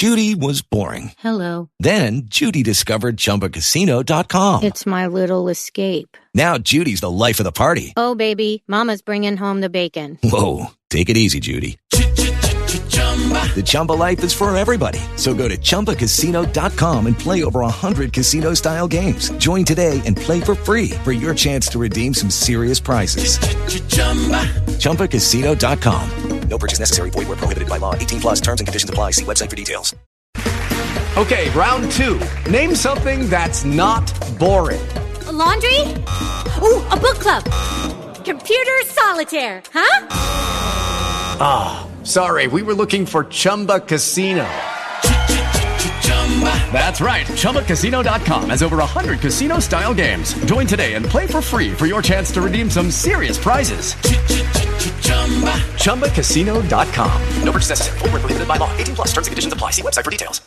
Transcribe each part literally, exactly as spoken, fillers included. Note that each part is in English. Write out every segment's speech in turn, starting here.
Judy was boring. Hello. Then Judy discovered Chumba Casino dot com. It's my little escape. Now Judy's the life of the party. Oh, baby, mama's bringing home the bacon. Whoa, take it easy, Judy. The Chumba life is for everybody. So go to Chumba Casino dot com and play over one hundred casino-style games. Join today and play for free for your chance to redeem some serious prizes. Chumba Casino dot com. No purchase necessary. Void where prohibited by law. eighteen plus terms and conditions apply. See website for details. Okay, round two. Name something that's not boring. A laundry? Ooh, a book club. Computer solitaire, huh? Ah, oh, sorry. We were looking for Chumba Casino. That's right. Chumba Casino dot com has over one hundred casino-style games. Join today and play for free for your chance to redeem some serious prizes. Chumba Casino dot com. No purchase necessary. Void where prohibited by law. eighteen plus terms and conditions apply. See website for details.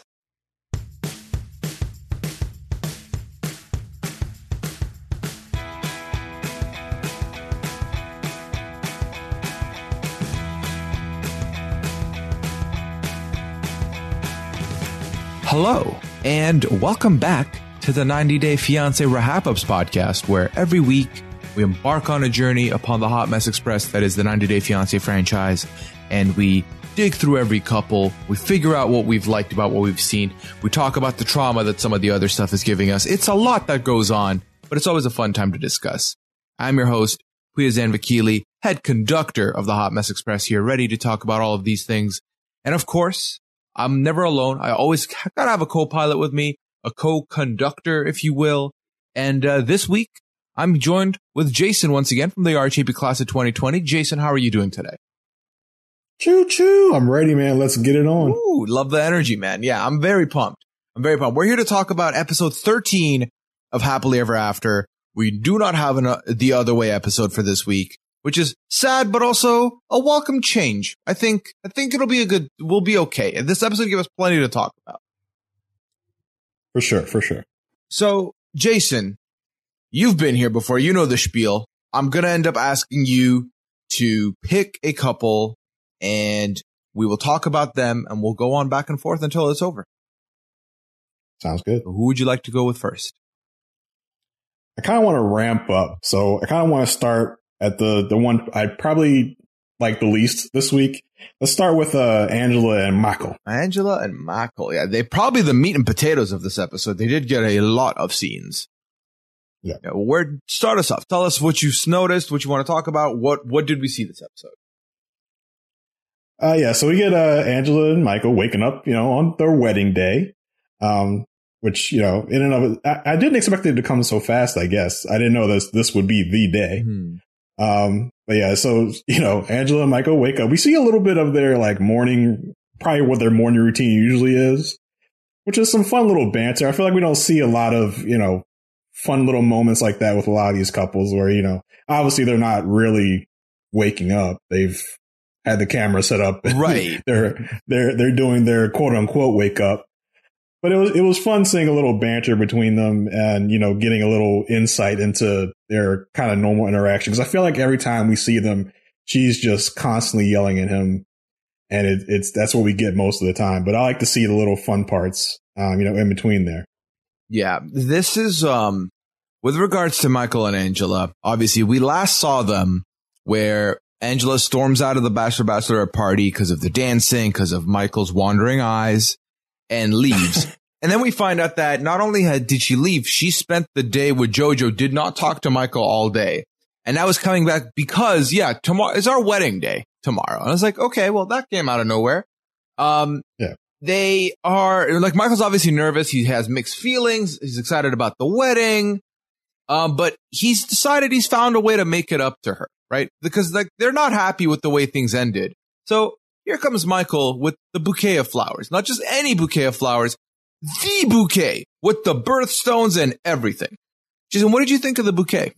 Hello, and welcome back to the ninety day Fiancé Wrap-Ups podcast, where every week we embark on a journey upon the Hot Mess Express that is the ninety day Fiancé franchise, and we dig through every couple, we figure out what we've liked about what we've seen, we talk about the trauma that some of the other stuff is giving us. It's a lot that goes on, but it's always a fun time to discuss. I'm your host, Puya Zanvakili, head conductor of the Hot Mess Express here, ready to talk about all of these things. And of course, I'm never alone. I always gotta have a co-pilot with me, a co-conductor, if you will. And uh, this week, I'm joined with Jason once again from the R H A P class of twenty twenty. Jason, how are you doing today? Choo choo. I'm ready, man. Let's get it on. Ooh, love the energy, man. Yeah, I'm very pumped. I'm very pumped. We're here to talk about episode thirteen of Happily Ever After. We do not have an, uh, the Other Way episode for this week, which is sad, but also a welcome change. I think, I think it'll be a good, we'll be okay. And this episode gives us plenty to talk about. For sure, for sure. So, Jason, you've been here before. You know the spiel. I'm going to end up asking you to pick a couple and we will talk about them and we'll go on back and forth until it's over. Sounds good. So who would you like to go with first? I kind of want to ramp up. So I kind of want to start at the, the one I probably like the least this week. Let's start with uh, Angela and Michael. Angela and Michael. Yeah, they probably the meat and potatoes of this episode. They did get a lot of scenes. Yeah. yeah well, where start us off. Tell us what you noticed, what you want to talk about. What what did we see this episode? Uh, yeah, so we get uh, Angela and Michael waking up, you know, on their wedding day. Um, which, you know, in and of it, I, I didn't expect it to come so fast, I guess. I didn't know this this would be the day. Mm-hmm. Um, but yeah, so, you know, Angela and Michael wake up. We see a little bit of their like morning, probably what their morning routine usually is, which is some fun little banter. I feel like we don't see a lot of, you know, fun little moments like that with a lot of these couples where, you know, obviously they're not really waking up. They've had the camera set up. Right. they're, they're, they're doing their quote unquote wake up. But it was it was fun seeing a little banter between them and, you know, getting a little insight into their kind of normal interaction. Because I feel like every time we see them, she's just constantly yelling at him. And it, it's that's what we get most of the time. But I like to see the little fun parts, um, you know, in between there. Yeah, this is um with regards to Michael and Angela. Obviously, we last saw them where Angela storms out of the Bachelor Bachelorette party because of the dancing, because of Michael's wandering eyes. And leaves. And then we find out that not only had, did she leave, she spent the day with JoJo, did not talk to Michael all day. And that was coming back because, yeah, tomorrow is our wedding day tomorrow. And I was like, okay, well, that came out of nowhere. Um, yeah. They are, like, Michael's obviously nervous. He has mixed feelings. He's excited about the wedding. Um, but he's decided he's found a way to make it up to her, right? Because, like, they're not happy with the way things ended. So, here comes Michael with the bouquet of flowers. Not just any bouquet of flowers, the bouquet with the birthstones and everything. Jason, what did you think of the bouquet?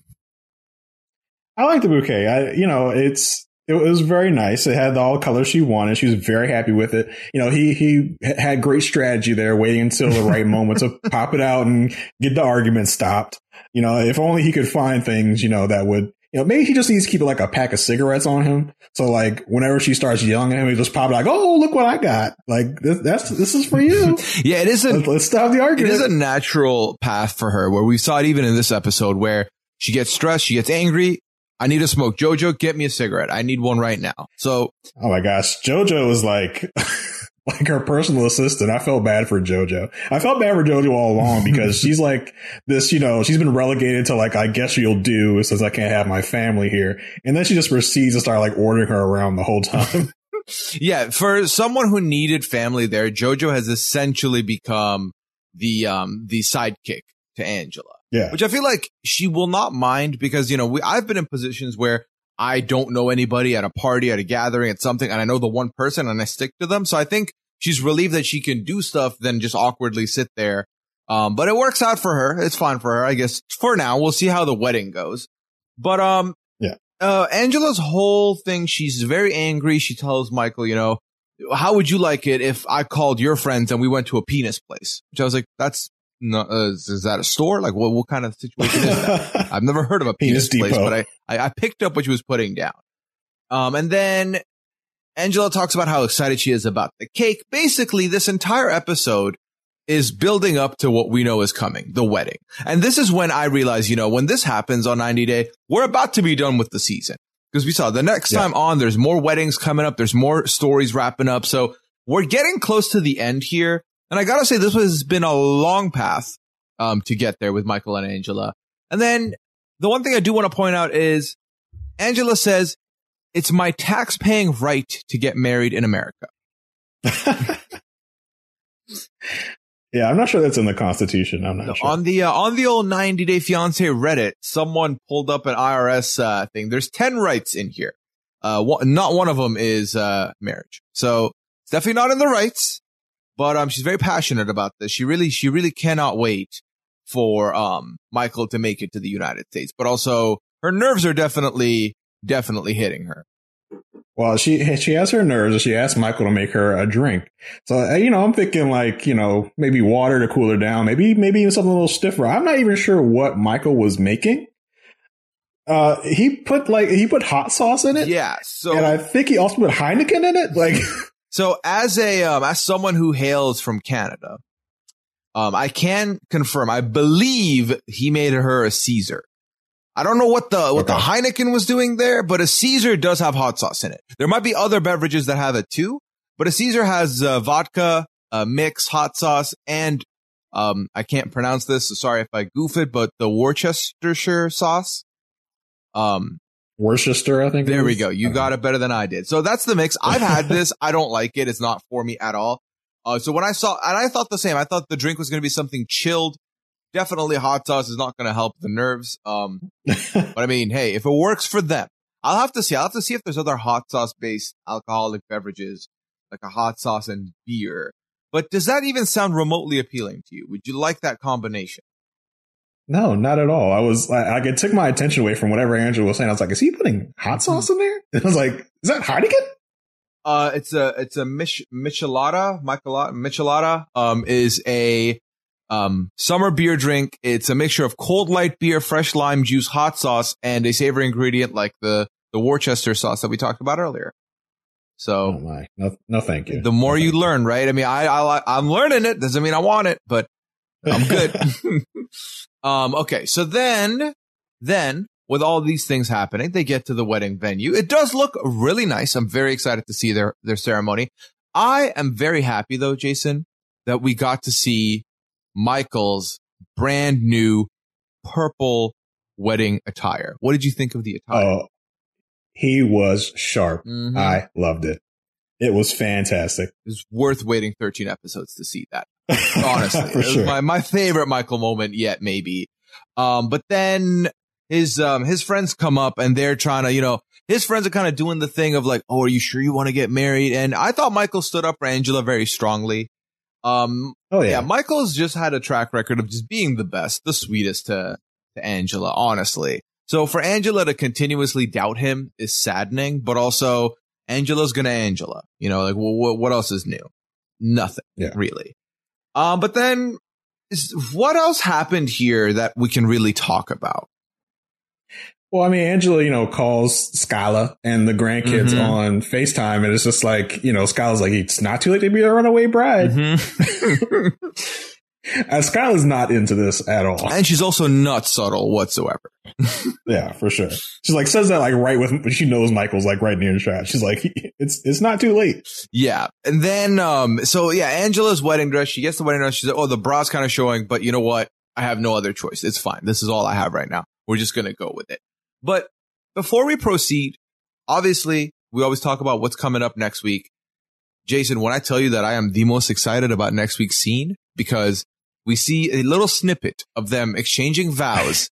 I like the bouquet. I, you know, it's it was very nice. It had all the colors she wanted. She was very happy with it. You know, he he had great strategy there, waiting until the right moment to pop it out and get the argument stopped. You know, if only he could find things, you know, that would you know, maybe he just needs to keep like a pack of cigarettes on him. So like whenever she starts yelling at him, he just pop like, oh, look what I got. Like this, that's, this is for you. Yeah, it is a, let's, let's stop the argument. It is a natural path for her where we saw it even in this episode where she gets stressed. She gets angry. I need to smoke. Jojo, get me a cigarette. I need one right now. So, oh my gosh, Jojo is like, like her personal assistant. I felt bad for Jojo. I felt bad for Jojo all along because she's like this, you know, she's been relegated to like, I guess you'll do since I can't have my family here. And then she just proceeds to start like ordering her around the whole time. Yeah. For someone who needed family there, Jojo has essentially become the, um, the sidekick to Angela. Yeah. Which I feel like she will not mind because, you know, we, I've been in positions where I don't know anybody at a party, at a gathering, at something, and I know the one person and I stick to them. So I think she's relieved that she can do stuff than just awkwardly sit there. Um, but it works out for her. It's fine for her, I guess. For now, we'll see how the wedding goes. But, um, yeah. Uh, Angela's whole thing, she's very angry. She tells Michael, you know, how would you like it if I called your friends and we went to a penis place? Which I was like, that's, No, uh, is, is that a store? Like, what what kind of situation is that? I've never heard of a penis, penis place, but I, I I picked up what she was putting down. Um, and then Angela talks about how excited she is about the cake. Basically, this entire episode is building up to what we know is coming, the wedding. And this is when I realized, you know, when this happens on ninety day, we're about to be done with the season. Because we saw the next yeah. time on, there's more weddings coming up. There's more stories wrapping up. So we're getting close to the end here. And I gotta say, this has been a long path um, to get there with Michael and Angela. And then the one thing I do want to point out is Angela says, it's my tax-paying right to get married in America. Yeah, I'm not sure that's in the Constitution. I'm not no, sure. On the uh, on the old ninety day fiancé Reddit, someone pulled up an I R S uh, thing. There's ten rights in here. Uh, one, not one of them is uh, marriage. So it's definitely not in the rights. But um, she's very passionate about this. She really, she really cannot wait for um Michael to make it to the United States. But also, her nerves are definitely, definitely hitting her. Well, she she has her nerves, and she asked Michael to make her a drink. So you know, I'm thinking like you know maybe water to cool her down, maybe maybe even something a little stiffer. I'm not even sure what Michael was making. Uh, he put like he put hot sauce in it. Yeah. So, and I think he also put Heineken in it. Like. So as a, um, as someone who hails from Canada, um, I can confirm, I believe he made her a Caesar. I don't know what the, what okay. the Heineken was doing there, but a Caesar does have hot sauce in it. There might be other beverages that have it too, but a Caesar has uh, vodka, uh, mix, hot sauce, and, um, I can't pronounce this. So sorry if I goof it, but the Worcestershire sauce. Um, Worcester, I think. There we go. You got it better than I did. So that's the mix. I've had this. I don't like it. It's not for me at all. Uh, so when I saw, and I thought the same, I thought the drink was going to be something chilled. Definitely hot sauce is not going to help the nerves. Um, but I mean, hey, if it works for them, I'll have to see. I'll have to see if there's other hot sauce based alcoholic beverages, like a hot sauce and beer. But does that even sound remotely appealing to you? Would you like that combination? No, not at all. I was like, it took my attention away from whatever Angela was saying. I was like, is he putting hot sauce in there? And I was like, is that Heineken? Uh, it's a, it's a Mich- Michelada, Michelada, Michelada, um, is a, um, summer beer drink. It's a mixture of cold light beer, fresh lime juice, hot sauce, and a savory ingredient like the, the Worcester sauce that we talked about earlier. So, oh my, no, no, thank you. The more no, you learn, right? I mean, I, I, I'm learning it. Doesn't mean I want it, but I'm good. um, okay. So then, then with all these things happening, they get to the wedding venue. It does look really nice. I'm very excited to see their, their ceremony. I am very happy though, Jason, that we got to see Michael's brand new purple wedding attire. What did you think of the attire? Oh, he was sharp. Mm-hmm. I loved it. It was fantastic. It was worth waiting thirteen episodes to see that. Honestly, For it was sure. my, my favorite Michael moment yet, maybe. Um, but then his, um, his friends come up and they're trying to, you know, his friends are kind of doing the thing of like, oh, are you sure you want to get married? And I thought Michael stood up for Angela very strongly. Um, oh yeah. yeah, Michael's just had a track record of just being the best, the sweetest to, to Angela, honestly. So for Angela to continuously doubt him is saddening, but also Angela's gonna Angela, you know, like, well, what else is new? Nothing, yeah. really. Um, but then is, what else happened here that we can really talk about? Well, I mean, Angela, you know, calls Skyla and the grandkids mm-hmm. on FaceTime, and it's just like, you know, Skyla's like, it's not too late to be a runaway bride. Mm-hmm. And Skyla's not into this at all. And she's also not subtle whatsoever. Yeah, for sure. She's like, says that like right with, she knows Michael's like right near the shot. She's like, it's it's not too late. Yeah. And then, um, so yeah, Angela's wedding dress, she gets the wedding dress. She's like, oh, the bra's kind of showing, but you know what? I have no other choice. It's fine. This is all I have right now. We're just going to go with it. But before we proceed, obviously, we always talk about what's coming up next week. Jason, when I tell you that I am the most excited about next week's scene, because we see a little snippet of them exchanging vows,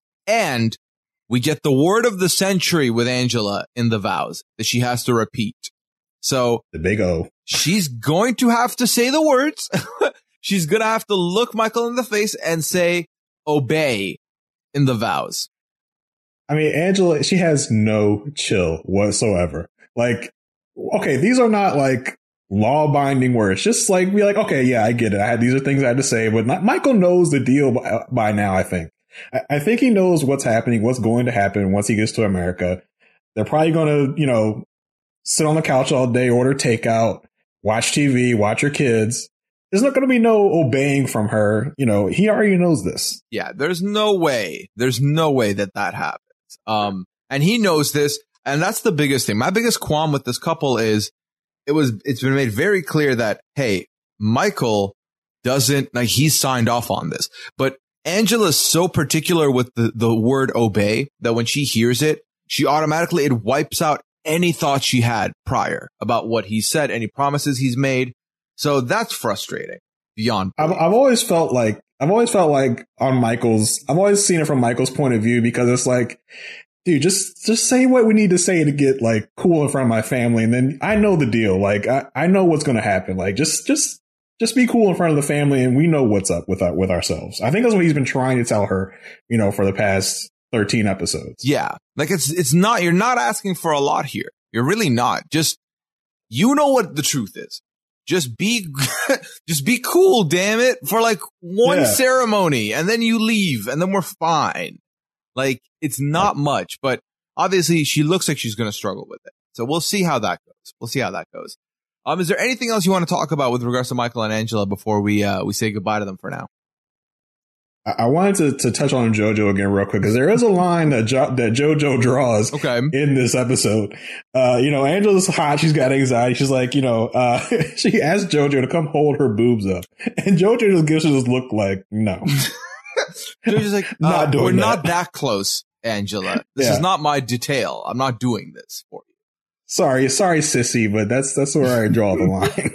and we get the word of the century with Angela in the vows that she has to repeat. So the big O. She's going to have to say the words. She's going to have to look Michael in the face and say, obey in the vows. I mean, Angela, she has no chill whatsoever. Like, okay, these are not like law binding words. Just like be like, okay, yeah, I get it. I had these are things I had to say, but not, Michael knows the deal by, by now. I think. I, I think he knows what's happening, what's going to happen once he gets to America. They're probably going to, you know, sit on the couch all day, order takeout, watch T V, watch her kids. There's not going to be no obeying from her. You know, he already knows this. Yeah, there's no way. There's no way that that happens. Um, and he knows this. And that's the biggest thing. My biggest qualm with this couple is it was, it's been made very clear that, hey, Michael doesn't, like, he's signed off on this. But Angela's so particular with the, the word obey that when she hears it, she automatically, it wipes out any thoughts she had prior about what he said, any promises he's made. So that's frustrating beyond. I've, I've always felt like, I've always felt like on Michael's, I've always seen it from Michael's point of view, because it's like, dude, just, just say what we need to say to get like cool in front of my family. And then I know the deal. Like, I, I know what's going to happen. Like, just, just, just be cool in front of the family. And we know what's up with, uh, with ourselves. I think that's what he's been trying to tell her, you know, for the past thirteen episodes. Yeah. Like it's, it's not, you're not asking for a lot here. You're really not. Just, you know what the truth is. Just be, just be cool, damn it, for like one yeah. ceremony, and then you leave, and then we're fine. Like, it's not much, but obviously she looks like she's going to struggle with it. So we'll see how that goes. We'll see how that goes. Um, is there anything else you want to talk about with regards to Michael and Angela before we uh we say goodbye to them for now? I wanted to, to touch on JoJo again real quick, because there is a line that jo- that JoJo draws okay. in this episode. Uh, you know, Angela's hot. She's got anxiety. She's like, you know, uh, she asked JoJo to come hold her boobs up. And JoJo just gives her this look like, no. JoJo's like, uh, not doing we're that. not that close, Angela. This yeah. is not my detail. I'm not doing this for you. Sorry, sorry, sissy, but that's that's where I draw the line.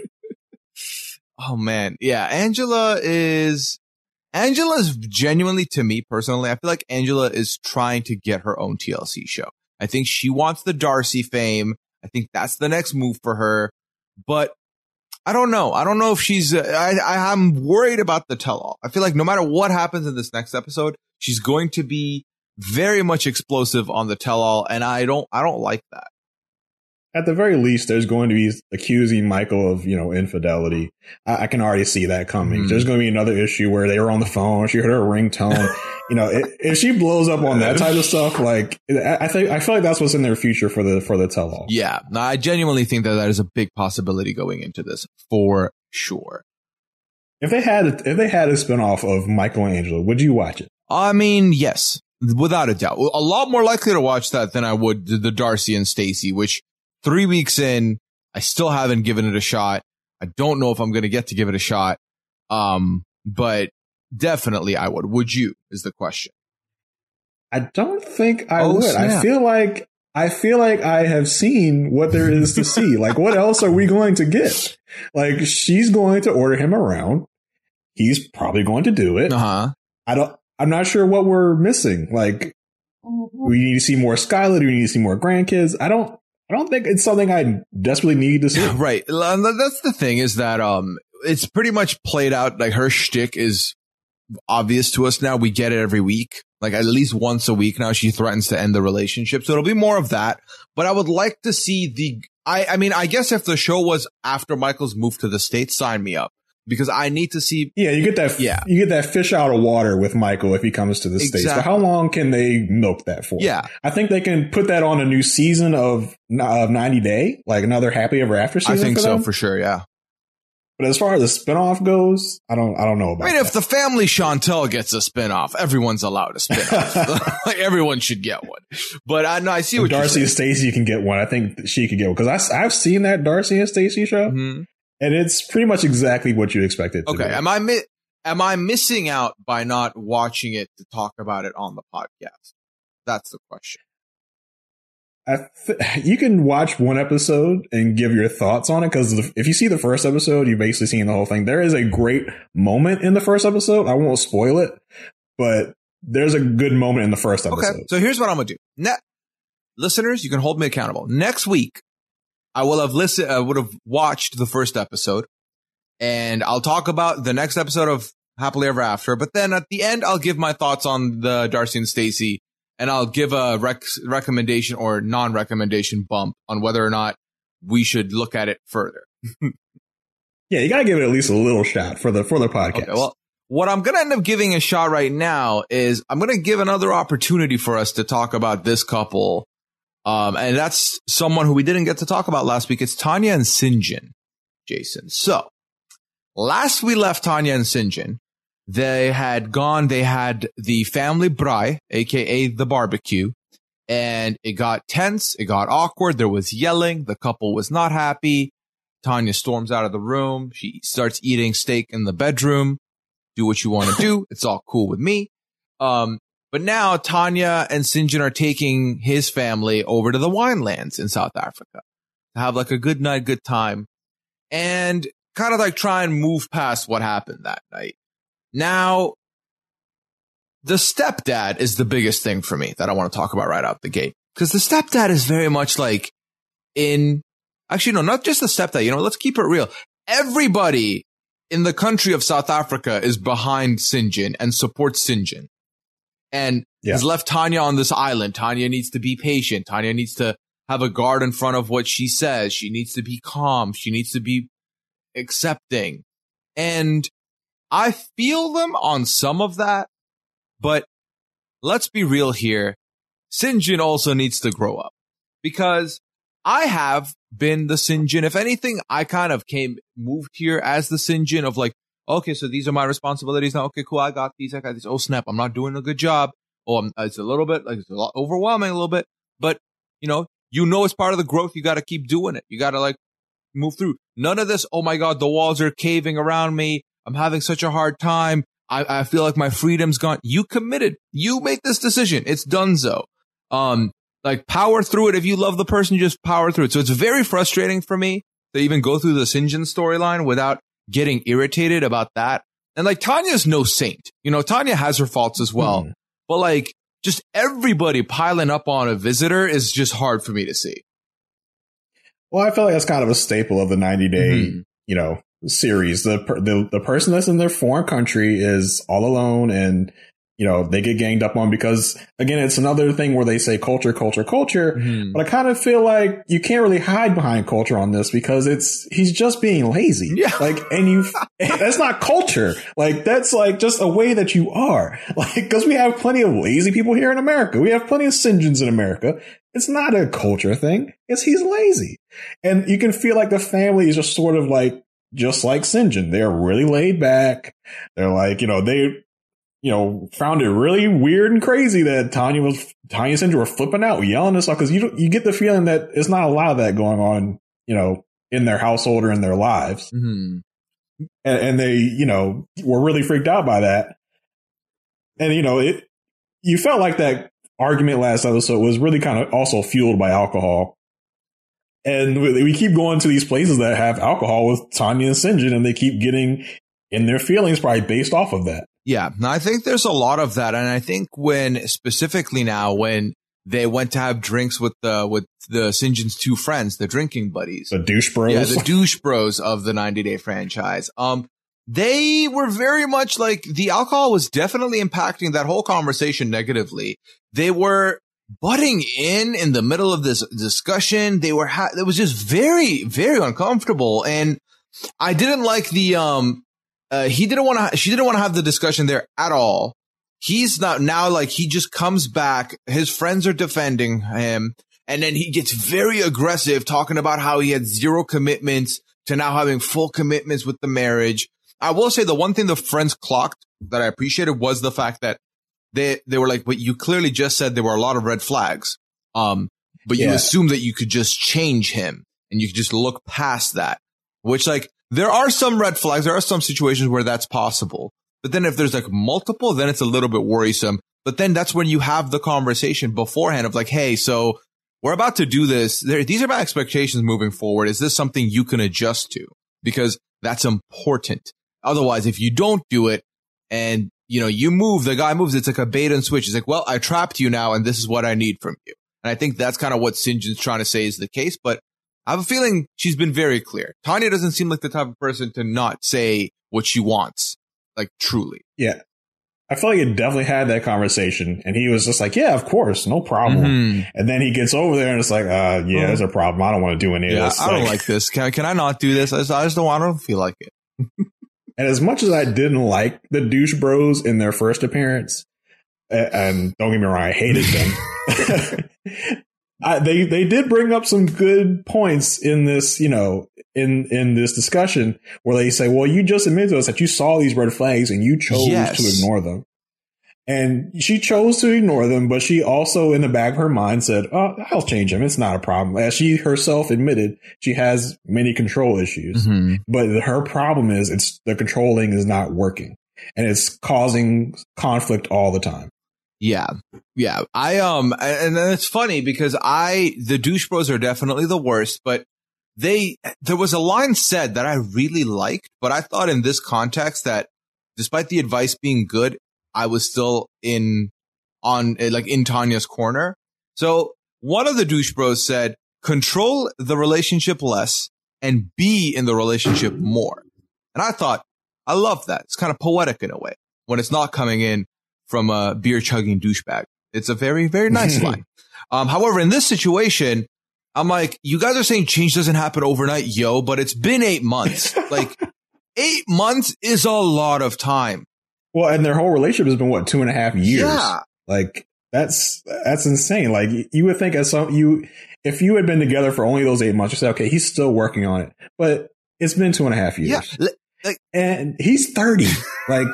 Oh, man. Yeah, Angela is... Angela's genuinely, to me personally, I feel like Angela is trying to get her own T L C show. I think she wants the Darcy fame. I think that's the next move for her. But I don't know. I don't know if she's, uh, I, I, I'm worried about the tell-all. I feel like no matter what happens in this next episode, she's going to be very much explosive on the tell-all. And I don't, I don't like that. At the very least, there's going to be accusing Michael of, you know, infidelity. I, I can already see that coming. Mm. There's going to be another issue where they were on the phone. She heard her ringtone. You know, it, if she blows up on that type of stuff, like I think I feel like that's what's in their future for the for the tell-all. Yeah, no, I genuinely think that that is a big possibility going into this for sure. If they had a, if they had a spinoff of Michael and Angela, would you watch it? I mean, yes, without a doubt. A lot more likely to watch that than I would the Darcy and Stacey, which. Three weeks in, I still haven't given it a shot. I don't know if I'm going to get to give it a shot. Um, but definitely I would. Would you is the question. I don't think I oh, would. snap. I feel like I feel like I have seen what there is to see. Like, what else are we going to get? Like, she's going to order him around. He's probably going to do it. Uh-huh. I don't, I'm not sure what we're missing. Like, we need to see more Skylar. Do we need to see more grandkids? I don't, I don't think it's something I desperately need to see. Right. That's the thing is that um, it's pretty much played out. Like her shtick is obvious to us now. We get it every week, like at least once a week now. She threatens to end the relationship. So it'll be more of that. But I would like to see the I, I mean, I guess if the show was after Michael's move to the States, sign me up. because I need to see. Yeah, you get that. Yeah. You get that fish out of water with Michael if he comes to the Exactly. States. But how long can they milk that for? Yeah. I think they can put that on a new season of, of ninety Day, like another Happy Ever After season. I think for so them. for sure. Yeah. But as far as the spinoff goes, I don't, I don't know about I mean, that. if the family Chantel gets a spinoff, everyone's allowed a spinoff. Like, everyone should get one. But I know I see If what Darcy you're and saying. Stacey can get one. I think she could get one because I've seen that Darcy and Stacey show, Mhm. and it's pretty much exactly what you expected. To Okay, be. am I mi- am I missing out by not watching it to talk about it on the podcast? That's the question. I th- you can watch one episode and give your thoughts on it because if you see the first episode, you've basically seen the whole thing. There is a great moment in the first episode. I won't spoil it, but there's a good moment in the first episode. Okay, so here's what I'm gonna do. Ne- Listeners, you can hold me accountable. Next week, I will have listened. I would have watched the first episode, and I'll talk about the next episode of Happily Ever After. But then at the end, I'll give my thoughts on the Darcy and Stacey. And I'll give a rec- recommendation or non-recommendation bump on whether or not we should look at it further. Yeah, you gotta give it at least a little shot for the for the podcast. Okay, well, what I'm going to end up giving a shot right now is I'm going to give another opportunity for us to talk about this couple. Um, and that's someone who we didn't get to talk about last week. It's Tanya and Sinjin, Jason. So last we left Tanya and Sinjin, they had gone, they had the family braai, aka the barbecue, and it got tense. It got awkward. There was yelling. The couple was not happy. Tanya storms out of the room. She starts eating steak in the bedroom. Do what you want to do. It's all cool with me. Um, but now Tanya and Sinjin are taking his family over to the winelands in South Africa to have like a good night, good time, and kind of like try and move past what happened that night. Now, the stepdad is the biggest thing for me that I want to talk about right out the gate. Because the stepdad is very much like in, actually, no, not just the stepdad. You know, let's keep it real. Everybody in the country of South Africa is behind Sinjin and supports Sinjin. And Yeah. has left Tanya on this island. Tanya needs to be patient. Tanya needs to have a guard in front of what she says. She needs to be calm. She needs to be accepting. And I feel them on some of that, but let's be real here. Sinjin also needs to grow up because I have been the Sinjin. If anything, I kind of came, moved here as the Sinjin of like, okay, so these are my responsibilities now. Okay, cool. I got these. I got these. Oh, snap. I'm not doing a good job. Oh, I'm, it's a little bit like it's a lot overwhelming a little bit, but you know, you know, it's part of the growth. You got to keep doing it. You got to like move through. None of this. Oh my God, the walls are caving around me. I'm having such a hard time. I, I feel like my freedom's gone. You committed. You make this decision. It's donezo. Um, like power through it. If you love the person, you just power through it. So it's very frustrating for me to even go through the Sinjin storyline without getting irritated about that. And like Tanya's no saint. You know, Tanya has her faults as well. Mm. But like just everybody piling up on a visitor is just hard for me to see. Well, I feel like that's kind of a staple of the ninety day, mm-hmm. you know, series. The, the the person that's in their foreign country is all alone, and you know they get ganged up on because again, it's another thing where they say culture, culture, culture. Mm-hmm. But I kind of feel like you can't really hide behind culture on this because it's he's just being lazy. Yeah. Like, and you that's not culture. Like that's like just a way that you are. Like because we have plenty of lazy people here in America. We have plenty of Sinjins in America. It's not a culture thing. It's he's lazy. And you can feel like the family is just sort of like, just like Sinjin. They're really laid back. They're like, you know, they, you know, found it really weird and crazy that Tanya was, Tanya and Sinjin were flipping out, yelling and stuff. Cause you, you get the feeling that it's not a lot of that going on, you know, in their household or in their lives. Mm-hmm. And, and they, you know, were really freaked out by that. And, you know, it, you felt like that argument last episode was really kind of also fueled by alcohol. And we keep going to these places that have alcohol with Tanya and Sinjin, and they keep getting in their feelings probably based off of that. Yeah, I think there's a lot of that. And I think when specifically now, when they went to have drinks with the, with the Sinjin's two friends, the drinking buddies, the douche bros. Yeah, the douche bros of the ninety day franchise. Um, they were very much like the alcohol was definitely impacting that whole conversation negatively. They were butting in in the middle of this discussion. They were, ha- it was just very, very uncomfortable. And I didn't like the, um, uh, he didn't want to, she didn't want to have the discussion there at all. He's not now like he just comes back. His friends are defending him. And then he gets very aggressive talking about how he had zero commitments to now having full commitments with the marriage. I will say the one thing the friends clocked that I appreciated was the fact that they, they were like, but you clearly just said there were a lot of red flags. Um, but you yeah. assume that you could just change him and you could just look past that, which like there are some red flags. There are some situations where that's possible. But then if there's like multiple, then it's a little bit worrisome. But then that's when you have the conversation beforehand of like, hey, so we're about to do this. There, these are my expectations moving forward. Is this something you can adjust to? Because that's important. Otherwise, if you don't do it and, you know, you move, the guy moves, it's like a bait and switch. It's like, well, I trapped you now and this is what I need from you. And I think that's kind of what Sinjin's trying to say is the case. But I have a feeling she's been very clear. Tanya doesn't seem like the type of person to not say what she wants. Like, truly. Yeah. I feel like he definitely had that conversation. And he was just like, yeah, of course. No problem. Mm-hmm. And then he gets over there and it's like, uh, yeah, oh. there's a problem. I don't want to do any yeah, of this. I don't like, like this. Can, can I not do this? I just, I just don't want to feel like it. And as much as I didn't like the douche bros in their first appearance, and don't get me wrong, I hated them. I, they, they did bring up some good points in this, you know, in, in this discussion where they say, well, you just admitted to us that you saw these red flags and you chose yes. to ignore them. And she chose to ignore them, but she also in the back of her mind said, oh, I'll change them. It's not a problem. As she herself admitted, she has many control issues, mm-hmm. but her problem is it's the controlling is not working and it's causing conflict all the time. Yeah. Yeah. I, um, and then it's funny because I, the douche bros are definitely the worst, but they, there was a line said that I really liked, but I thought in this context that despite the advice being good, I was still in, on, like in Tanya's corner. So one of the douche bros said, control the relationship less and be in the relationship more. And I thought, I love that. It's kind of poetic in a way when it's not coming in from a beer chugging douchebag. It's a very, very nice line. Um, however, in this situation, I'm like, you guys are saying change doesn't happen overnight, yo, but it's been eight months. Like eight months is a lot of time. Well, and their whole relationship has been what, two and a half years. Yeah. Like that's, that's insane. Like you would think as some, you, if you had been together for only those eight months, you say, okay, he's still working on it, but it's been two and a half years. Yeah. Like, and he's thirty. Like,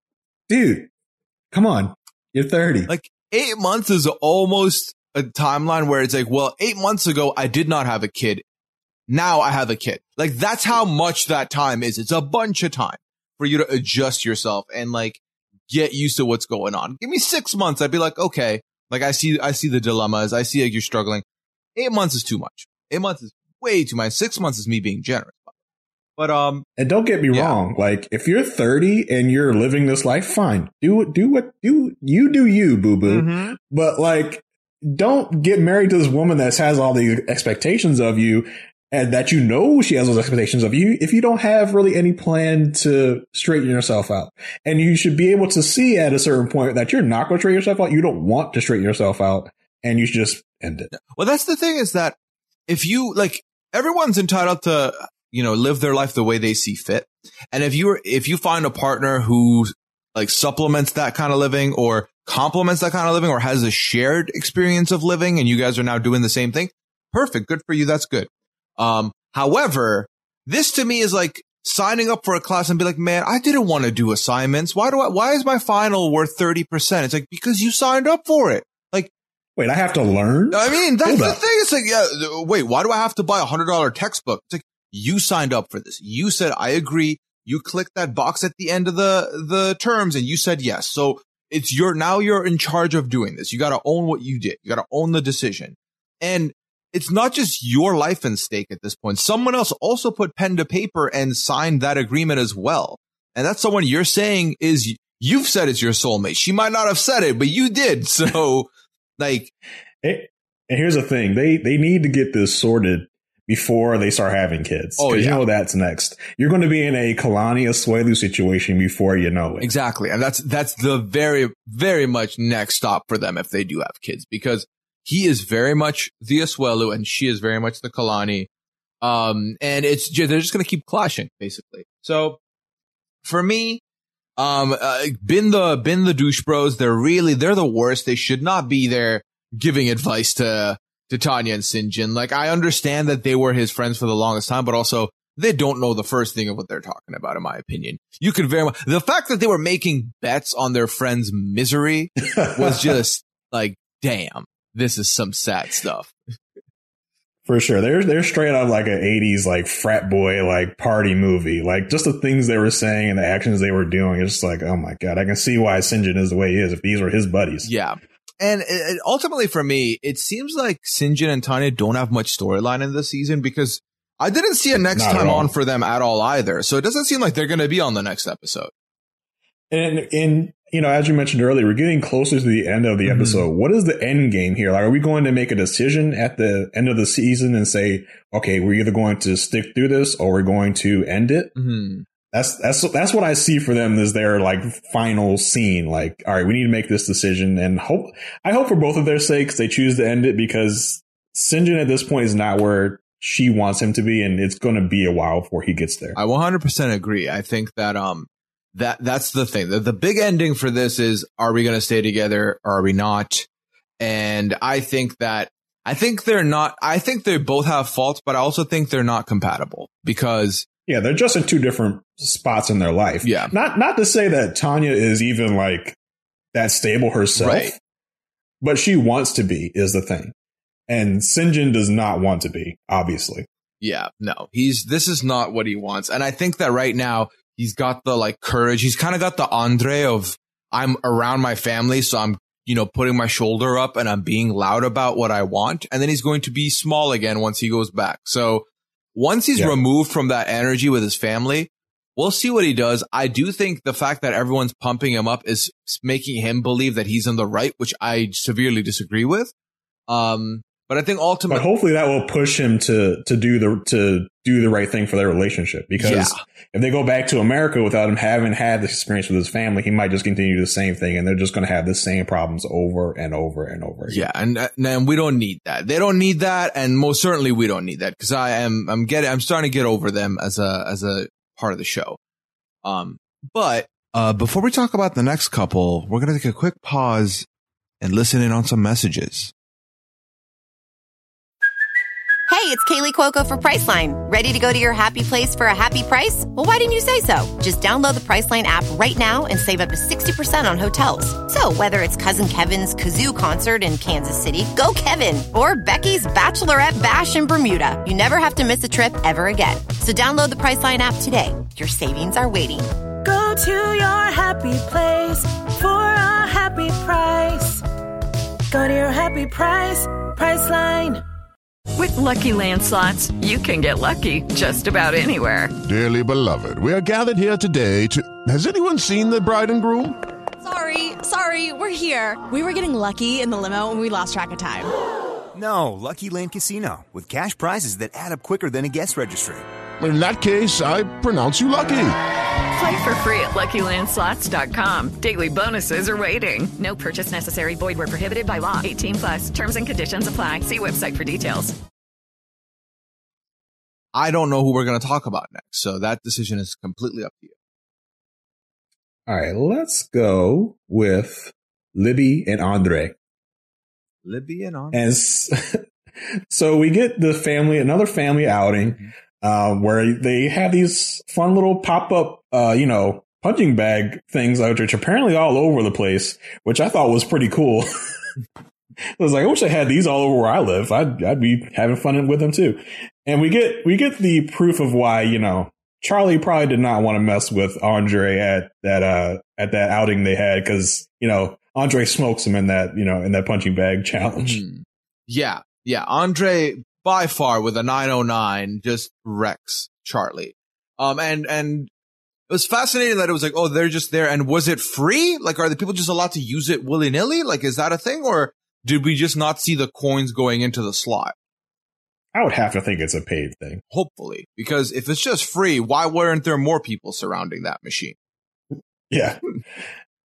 dude, come on. You're thirty. Like eight months is almost a timeline where it's like, well, eight months ago, I did not have a kid. Now I have a kid. Like that's how much that time is. It's a bunch of time for you to adjust yourself and like get used to what's going on. Give me six months. I'd be like, okay, like I see, I see the dilemmas. I see like you're struggling. Eight months is too much. Eight months is way too much. Six months is me being generous. But, um, and don't get me yeah. wrong. Like if you're thirty and you're living this life, fine. Do it, do what, do you do you, boo boo. Mm-hmm. But like, don't get married to this woman that has all the expectations of you and that you know she has those expectations of you if you don't have really any plan to straighten yourself out. And you should be able to see at a certain point that you're not going to straighten yourself out. You don't want to straighten yourself out and you should just end it. Well, that's the thing is that if you like, everyone's entitled to, you know, live their life the way they see fit. And if you're, if you find a partner who like supplements that kind of living or complements that kind of living or has a shared experience of living and you guys are now doing the same thing, perfect. Good for you. That's good. Um, however, this to me is like signing up for a class and be like, man, I didn't want to do assignments. Why do I, why is my final worth thirty percent? It's like, because you signed up for it. Like, wait, I have to learn? I mean, that's Hold the up. thing. It's like, yeah, wait, why do I have to buy a hundred dollar textbook? It's like, you signed up for this. You said, I agree. You clicked that box at the end of the, the terms and you said yes. So it's your, now you're in charge of doing this. You got to own what you did. You got to own the decision. And it's not just your life in stake at this point. Someone else also put pen to paper and signed that agreement as well. And that's someone you're saying is, you've said it's your soulmate. She might not have said it, but you did. So like, and here's the thing. They, they need to get this sorted before they start having kids. Oh, yeah. You know that's next. You're going to be in a Kalani Asuelu situation before you know it. Exactly. And that's, that's the very, very much next stop for them if they do have kids, because he is very much the Asuelu and she is very much the Kalani. Um, and it's, they're just going to keep clashing basically. So for me, um, uh, bin the, bin the douche bros. They're really, they're the worst. They should not be there giving advice to, to Tanya and Sinjin. Like, I understand that they were his friends for the longest time, but also they don't know the first thing of what they're talking about, in my opinion. You could very much, the fact that they were making bets on their friend's misery was just like, damn, this is some sad stuff. For sure. They're, they're straight out of like an eighties, like frat boy, like party movie. Like just the things they were saying and the actions they were doing. It's just like, oh my God, I can see why Sinjin is the way he is if these were his buddies. Yeah. And it, ultimately for me, it seems like Sinjin and Tanya don't have much storyline in this season because I didn't see a next Not time on for them at all either. So it doesn't seem like they're going to be on the next episode. And, and, you know, as you mentioned earlier, we're getting closer to the end of the mm-hmm. episode. What is the end game here? Like, are we going to make a decision at the end of the season and say, okay, we're either going to stick through this or we're going to end it? Mm-hmm. That's, that's, that's what I see for them as their like final scene. Like, all right, we need to make this decision, and hope, I hope for both of their sakes, they choose to end it, because Sinjin at this point is not where she wants him to be, and it's going to be a while before he gets there. I one hundred percent agree. I think that, um, that, that's the thing. The, the big ending for this is, are we going to stay together or are we not? And I think that, I think they're not, I think they both have faults, but I also think they're not compatible because yeah, they're just in two different spots in their life. Yeah. Not not to say that Tanya is even like that stable herself, right. But she wants to be, is the thing. And Sinjin does not want to be, obviously. Yeah, no, he's, this is not what he wants. And I think that right now he's got the like courage. He's kind of got the Andre of, I'm around my family, so I'm, you know, putting my shoulder up and I'm being loud about what I want. And then he's going to be small again once he goes back. So once he's yeah. removed from that energy with his family, we'll see what he does. I do think the fact that everyone's pumping him up is making him believe that he's in the right, which I severely disagree with. Um, but I think ultimately, but hopefully that will push him to to do the to do the right thing for their relationship. Because yeah. if they go back to America without him having had this experience with his family, he might just continue the same thing, and they're just going to have the same problems over and over and over again. Yeah, and and we don't need that. They don't need that, and most certainly we don't need that, because I am I'm getting I'm starting to get over them as a as a part of the show. Um, but uh, before we talk about the next couple, we're going to take a quick pause and listen in on some messages. Hey, it's Kaylee Cuoco for Priceline. Ready to go to your happy place for a happy price? Well, why didn't you say so? Just download the Priceline app right now and save up to sixty percent on hotels. So whether it's Cousin Kevin's Kazoo Concert in Kansas City, go Kevin, or Becky's Bachelorette Bash in Bermuda, you never have to miss a trip ever again. So download the Priceline app today. Your savings are waiting. Go to your happy place for a happy price. Go to your happy price, Priceline. With Lucky Land Slots, you can get lucky just about anywhere. Dearly beloved, we are gathered here today to... Has anyone seen the bride and groom? Sorry, sorry, we're here. We were getting lucky in the limo and we lost track of time. No, Lucky Land Casino, with cash prizes that add up quicker than a guest registry. In that case, I pronounce you lucky. Play for free at Lucky Land Slots dot com. Daily bonuses are waiting. No purchase necessary. Void where prohibited by law. eighteen plus. Terms and conditions apply. See website for details. I don't know who we're going to talk about next, so that decision is completely up to you. All right, let's go with Libby and Andre. Libby and Andre. And so we get the family, another family outing. Mm-hmm. Uh, where they have these fun little pop-up, uh, you know, punching bag things, which are apparently all over the place, which I thought was pretty cool. I was like, I wish I had these all over where I live. I'd, I'd be having fun with them too. And we get, we get the proof of why, you know, Charlie probably did not want to mess with Andre at that, uh, at that outing they had. Cause, you know, Andre smokes him in that, you know, in that punching bag challenge. Mm. Yeah. Yeah. Andre, by far, with a nine oh nine, just wrecks Charlie. Um, and, and it was fascinating that it was like, oh, they're just there. And was it free? Like, are the people just allowed to use it willy nilly? Like, is that a thing? Or did we just not see the coins going into the slot? I would have to think it's a paid thing. Hopefully, because if it's just free, why weren't there more people surrounding that machine? Yeah.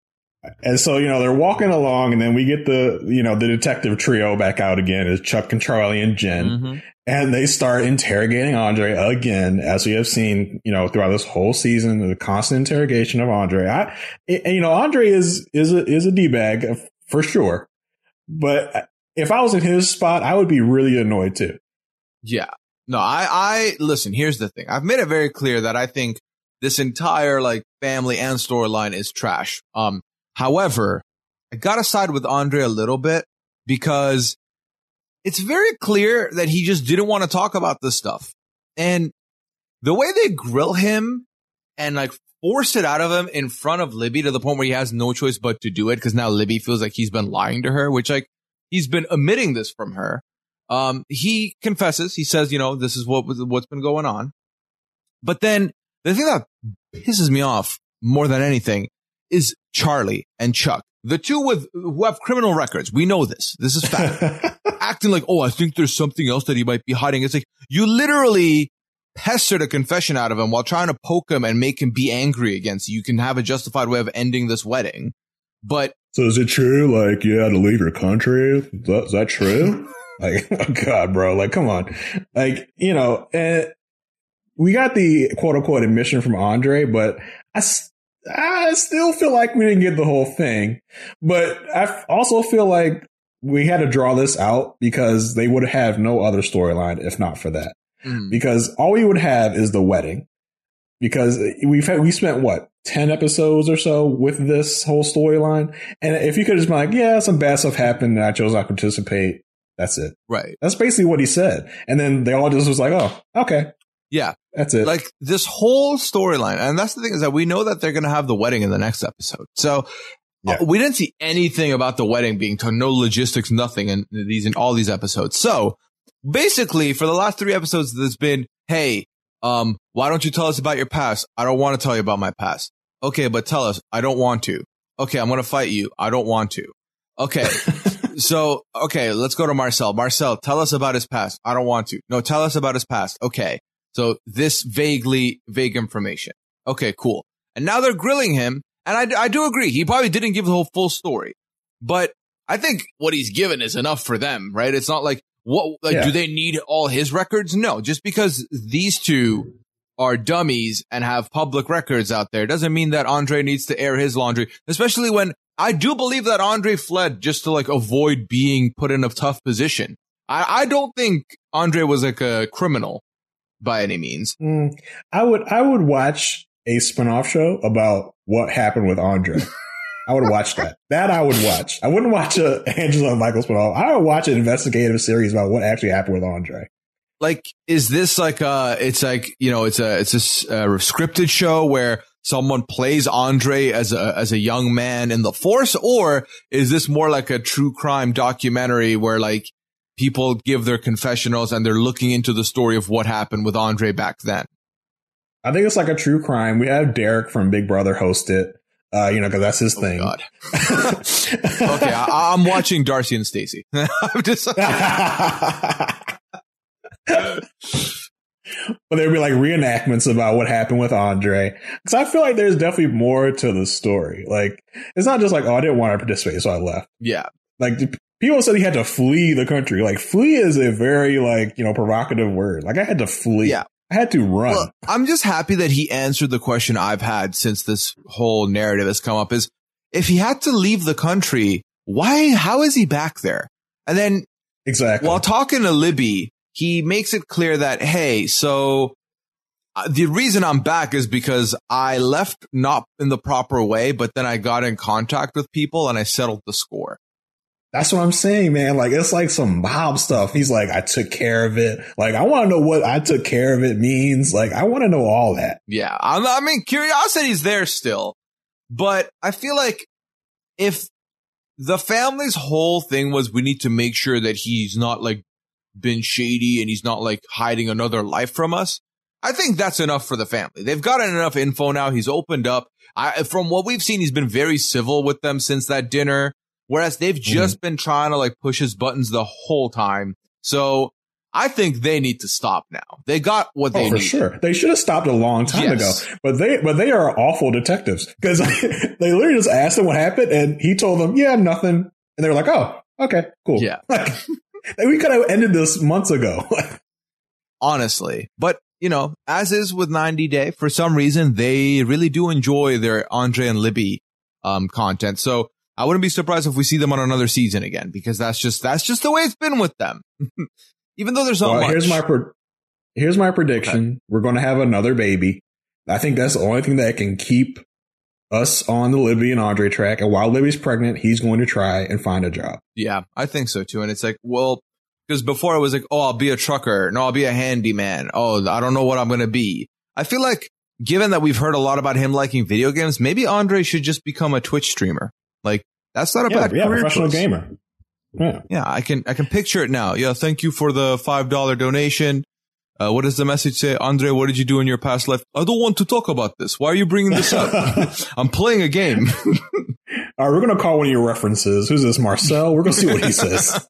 And so, you know, they're walking along, and then we get the, you know, the detective trio back out again, is Chuck and Charlie and Jen. Mm-hmm. And they start interrogating Andre again, as we have seen, you know, throughout this whole season, the constant interrogation of Andre. I, and, you know, Andre is, is a, is a D-bag for sure. But if I was in his spot, I would be really annoyed too. Yeah. No, I, I, listen, here's the thing. I've made it very clear that I think this entire, like, family and storyline is trash. Um, however, I gotta side with Andre a little bit because it's very clear that he just didn't want to talk about this stuff. And the way they grill him and, like, force it out of him in front of Libby to the point where he has no choice but to do it because now Libby feels like he's been lying to her, which, like, he's been omitting this from her. Um, he confesses. He says, you know, this is what what's been going on. But then the thing that pisses me off more than anything is Charlie and Chuck, the two with who have criminal records. We know this. This is fact. Acting like, oh, I think there's something else that he might be hiding. It's like you literally pestered a confession out of him while trying to poke him and make him be angry against you. You can have a justified way of ending this wedding. But so is it true? Like you had to leave your country? Is that, is that true? Like, oh God, bro, like, come on. Like, you know, uh, we got the quote unquote admission from Andre, but I, I still feel like we didn't get the whole thing. But I also feel like we had to draw this out because they would have no other storyline if not for that. Mm. Because all we would have is the wedding. Because we've had, we spent what, ten episodes or so with this whole storyline. And if you could just be like, yeah, some bad stuff happened and I chose not to participate. That's it. Right. That's basically what he said. And then they all just was like, oh, okay. Yeah. That's it. Like this whole storyline. And that's the thing is that we know that they're going to have the wedding in the next episode. So yeah. uh, we didn't see anything about the wedding being told, no logistics, nothing in these, in all these episodes. So basically for the last three episodes, there's been, hey, um, why don't you tell us about your past? I don't want to tell you about my past. Okay, but tell us. I don't want to. Okay, I'm going to fight you. I don't want to. Okay. So, okay, let's go to Marcel. Marcel, tell us about his past. I don't want to. No, tell us about his past. Okay. So this vaguely vague information. Okay, cool. And now they're grilling him. And I, I do agree. He probably didn't give the whole full story, but I think what he's given is enough for them, right? It's not like what, like, yeah. Do they need all his records? No, just because these two are dummies and have public records out there doesn't mean that Andre needs to air his laundry, especially when I do believe that Andre fled just to like avoid being put in a tough position. I, I don't think Andre was like a criminal by any means. Mm, I would I would watch a spinoff show about what happened with Andre. I would watch that. That I would watch. I wouldn't watch a Angela and Michael spinoff. I would watch an investigative series about what actually happened with Andre. Like, is this like uh it's like, you know, it's a it's a, a scripted show where someone plays Andre as a as a young man in the force, or is this more like a true crime documentary where like people give their confessionals and they're looking into the story of what happened with Andre back then? I think it's like a true crime. We have Derek from Big Brother host it, uh, you know, because that's his oh, thing. God. Okay, I, I'm watching Darcy and Stacey. I'm just. But there'd be like reenactments about what happened with Andre. Because I feel like there's definitely more to the story. Like, it's not just like, oh, I didn't want to participate, so I left. Yeah. Like, people said he had to flee the country. Like, flee is a very, like, you know, provocative word. Like, I had to flee. Yeah. I had to run. Well, I'm just happy that he answered the question I've had since this whole narrative has come up is, if he had to leave the country, why, how is he back there? And then, exactly, while talking to Libby, he makes it clear that, hey, so uh, the reason I'm back is because I left not in the proper way, but then I got in contact with people and I settled the score. That's what I'm saying, man. Like, it's like some mob stuff. He's like, I took care of it. Like, I want to know what I took care of it means. Like, I want to know all that. Yeah. I'm, I mean, curiosity's there still, but I feel like if the family's whole thing was we need to make sure that he's not like been shady and he's not like hiding another life from us, I think that's enough for the family. They've gotten enough info now. He's opened up. I, from what we've seen, he's been very civil with them since that dinner, whereas they've just mm-hmm. been trying to like push his buttons the whole time. So I think they need to stop now. They got what they oh, for need. sure. They should have stopped a long time yes. ago. But they but they are awful detectives because they literally just asked him what happened, and he told them, "Yeah, nothing." And they were like, "Oh, okay, cool." Yeah, like, we could have ended this months ago. Honestly, but you know, as is with ninety Day, for some reason they really do enjoy their Andre and Libby um, content. So I wouldn't be surprised if we see them on another season again, because that's just that's just the way it's been with them. Even though there's not well, much. Here's my pre- here's my prediction: okay. We're going to have another baby. I think that's the only thing that can keep us on the Libby and Andre track. And while Libby's pregnant, he's going to try and find a job. Yeah, I think so too. And it's like, well, because before it was like, oh, I'll be a trucker. No, I'll be a handyman. Oh, I don't know what I'm going to be. I feel like, given that we've heard a lot about him liking video games, maybe Andre should just become a Twitch streamer. Like, that's not a yeah, bad yeah, career professional choice. gamer. Yeah. Yeah, I can I can picture it now. Yeah, thank you for the five dollar donation. Uh, what does the message say? Andre, what did you do in your past life? I don't want to talk about this. Why are you bringing this up? I'm playing a game. All right, we're going to call one of your references. Who's this, Marcel? We're going to see what he says.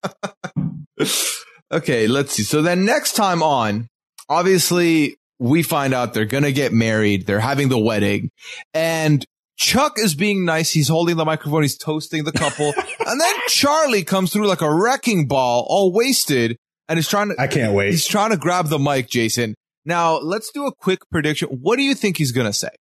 Okay, let's see. So then next time on, obviously, we find out they're going to get married. They're having the wedding. And Chuck is being nice. He's holding the microphone. He's toasting the couple. And then Charlie comes through like a wrecking ball, all wasted, and is trying to... I can't wait. He's trying to grab the mic, Jason. Now, let's do a quick prediction. What do you think he's going to say?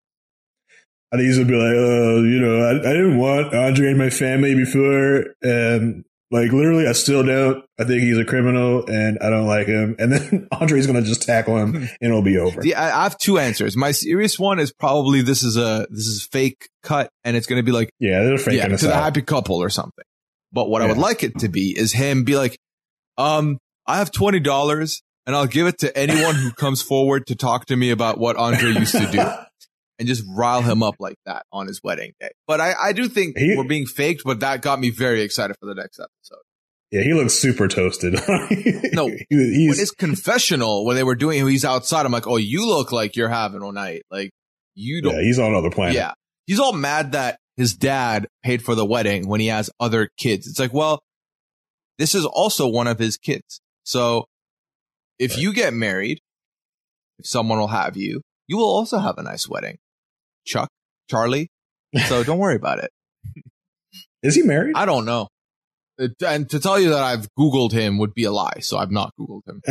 I think he's going to be like, oh, you know, I, I didn't want Andre in my family before, and... Like, literally, I still don't. I think he's a criminal, and I don't like him. And then Andre's going to just tackle him, and it'll be over. Yeah, I have two answers. My serious one is probably this is a this is fake cut, and it's going to be like, yeah, they're faking yeah, us to the out. happy couple or something. But what yeah. I would like it to be is him be like, um, I have twenty dollars, and I'll give it to anyone who comes forward to talk to me about what Andre used to do. And just rile him up like that on his wedding day. But I, I do think he, we're being faked, but that got me very excited for the next episode. Yeah, he looks super toasted. No, he, he's, when his confessional, when they were doing, he's outside, I'm like, oh, you look like you're having a night. Like, you don't. Yeah, he's on another planet. Yeah. He's all mad that his dad paid for the wedding when he has other kids. It's like, well, this is also one of his kids. So if right. you get married, if someone will have you, you will also have a nice wedding. Chuck, Charlie. So don't worry about it. Is he married? I don't know. It, and to tell you that I've Googled him would be a lie. So I've not Googled him.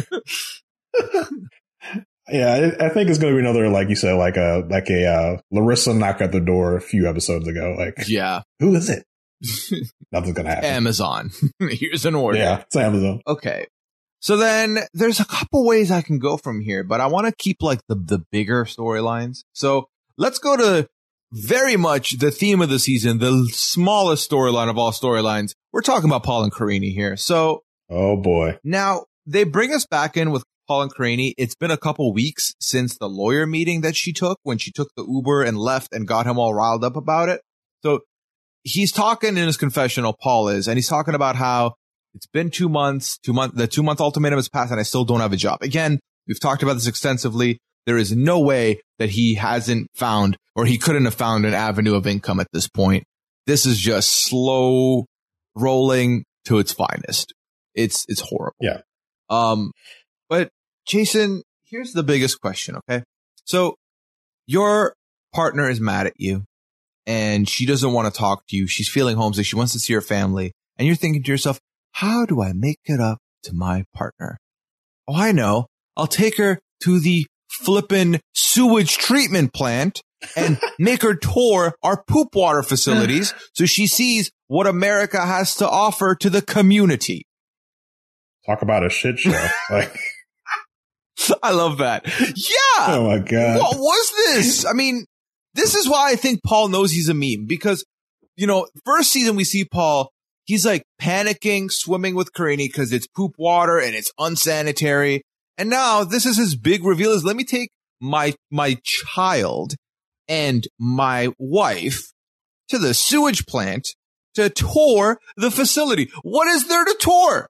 Yeah, I, I think it's going to be another, like you said, like a, like a, uh, Larissa knock at the door a few episodes ago. Like, yeah. Who is it? Nothing's going to happen. Amazon. Here's an order. Yeah, it's Amazon. Okay. So then there's a couple ways I can go from here, but I want to keep like the, the bigger storylines. So let's go to very much the theme of the season, the smallest storyline of all storylines. We're talking about Paul and Karine here. So, oh boy. Now they bring us back in with Paul and Karine. It's been a couple weeks since the lawyer meeting that she took when she took the Uber and left and got him all riled up about it. So he's talking in his confessional, Paul is, and he's talking about how it's been two months, two month, the two month ultimatum has passed and I still don't have a job. Again, we've talked about this extensively. There is no way that he hasn't found or he couldn't have found an avenue of income at this point. This is just slow rolling to its finest. It's, it's horrible. Yeah. Um, but Jason, here's the biggest question. Okay. So your partner is mad at you and she doesn't want to talk to you. She's feeling homesick. She wants to see her family. And you're thinking to yourself, how do I make it up to my partner? Oh, I know. I'll take her to the flippin' sewage treatment plant and make her tour our poop water facilities so she sees what America has to offer to the community. Talk about a shit show. Like, I love that. Yeah. Oh my God. What was this? I mean, this is why I think Paul knows he's a meme because, you know, first season we see Paul, he's like panicking, swimming with Karine because it's poop water and it's unsanitary. And now this is his big reveal is let me take my, my child and my wife to the sewage plant to tour the facility. What is there to tour?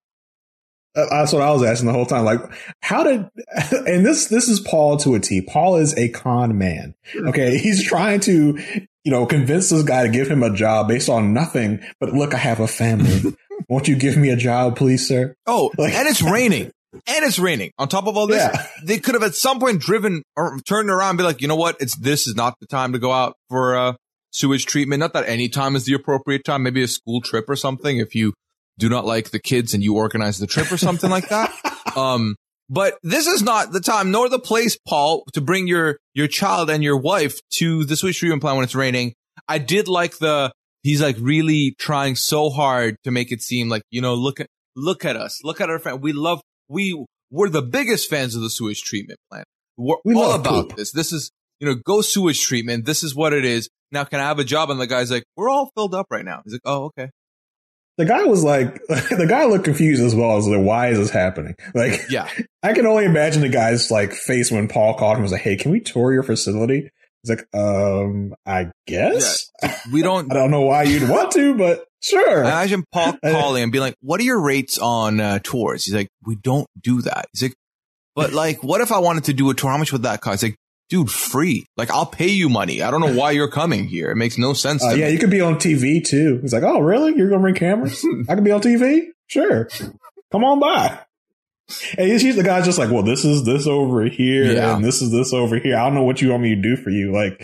That's what I was asking the whole time. Like, how did, and this, this is Paul to a T. Paul is a con man. Okay. He's trying to, you know, convince this guy to give him a job based on nothing. But look, I have a family. won't you give me a job, please, sir? Oh, Like- and it's raining. And it's raining. On top of all this, Yeah. they could have at some point driven or turned around and be like, you know what? It's this is not the time to go out for uh, sewage treatment. Not that any time is the appropriate time. Maybe a school trip or something if you do not like the kids and you organize the trip or something like that. Um, but this is not the time nor the place, Paul, to bring your your child and your wife to the sewage treatment plant when it's raining. I did like the he's like really trying so hard to make it seem like, you know, look at look at us, look at our friend. We love. We we're the biggest fans of the sewage treatment plant. We're We all love about poop. this. This is, you know, go sewage treatment. This is what it is. Now, can I have a job? And the guy's like, we're all filled up right now. He's like, oh, okay. The guy was like, the guy looked confused as well. I was like, why is this happening? Like, Yeah. I can only imagine the guy's like face when Paul called him and was like, hey, can we tour your facility? He's like, um, I guess. We don't. I don't know why you'd want to, but sure. Imagine Paul calling and being like, what are your rates on uh, tours? He's like, we don't do that. He's like, but like, what if I wanted to do a tour? How much would that cost? He's like, dude, free. Like, I'll pay you money. I don't know why you're coming here. It makes no sense Uh, to yeah, me. you could be on T V too. He's like, oh, really? You're going to bring cameras? I can be on T V? Sure. Come on by. And he's, he's the guy's just like, well, this is this over here, Yeah. and this is this over here. I don't know what you want me to do for you. Like,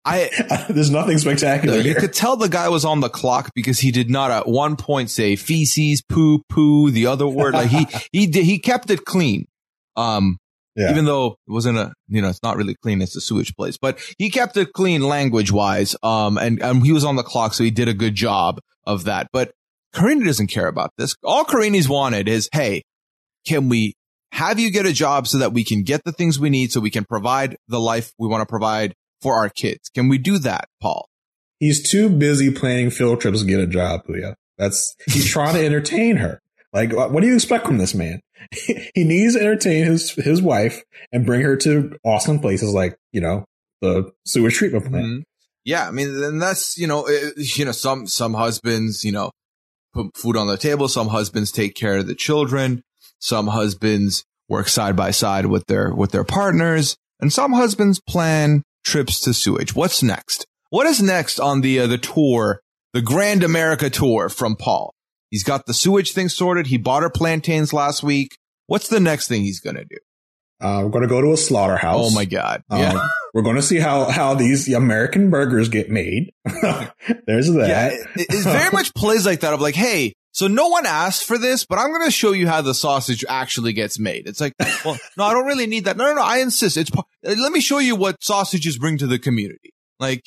I there's nothing spectacular You here. could tell the guy was on the clock because he did not at one point say feces, poo, poo, the other word. Like he, he did, he kept it clean. Um, Yeah. even though it wasn't a, you know, it's not really clean. It's a sewage place, but he kept it clean language wise. Um, and, and he was on the clock. So he did a good job of that. But Karini doesn't care about this. All Karini's wanted is, hey, can we have you get a job so that we can get the things we need so we can provide the life we want to provide for our kids? Can we do that, Paul? He's too busy planning field trips to get a job, Puya. That's he's trying to entertain her. Like, what do you expect from this man? He needs to entertain his his wife and bring her to awesome places like, you know, the sewage treatment plant. Mm-hmm. Yeah, I mean, and that's, you know, it, you know, some some husbands, you know, put food on the table. Some husbands take care of the children. Some husbands work side by side with their with their partners, and some husbands plan trips to sewage. What's next? What is next on the uh, the tour, the Grand America tour from Paul? He's got the sewage thing sorted. He bought her plantains last week. What's the next thing he's going to do? Uh, we're going to go to a slaughterhouse. Oh, my God. Um, Yeah. We're going to see how, how these American burgers get made. There's that. Yeah, it, it very much plays like that of like, hey, so no one asked for this, but I'm going to show you how the sausage actually gets made. It's like, well, no, I don't really need that. No, no, no. I insist. It's part- let me show you what sausages bring to the community. Like,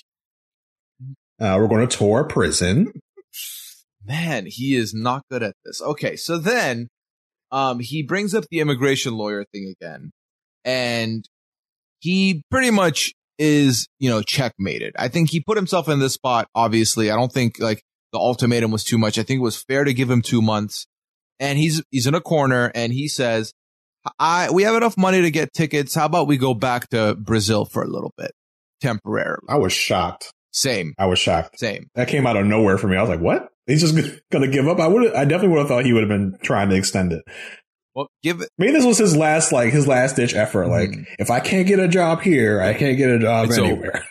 Uh, we're going to tour a prison. man, he is not good at this. Okay, so then um, he brings up the immigration lawyer thing again, and he pretty much is, you know, checkmated. I think he put himself in this spot, obviously. I don't think, like, the ultimatum was too much. I think it was fair to give him two months. And he's he's in a corner, and he says, I we have enough money to get tickets. How about we go back to Brazil for a little bit, temporarily? I was shocked. Same. I was shocked. Same. That came out of nowhere for me. I was like, what? He's just going to give up? I would. I definitely would have thought he would have been trying to extend it. Well, give it. Maybe this was his last, like, his last ditch effort. Like, Mhm. if I can't get a job here, I can't get a job It's anywhere.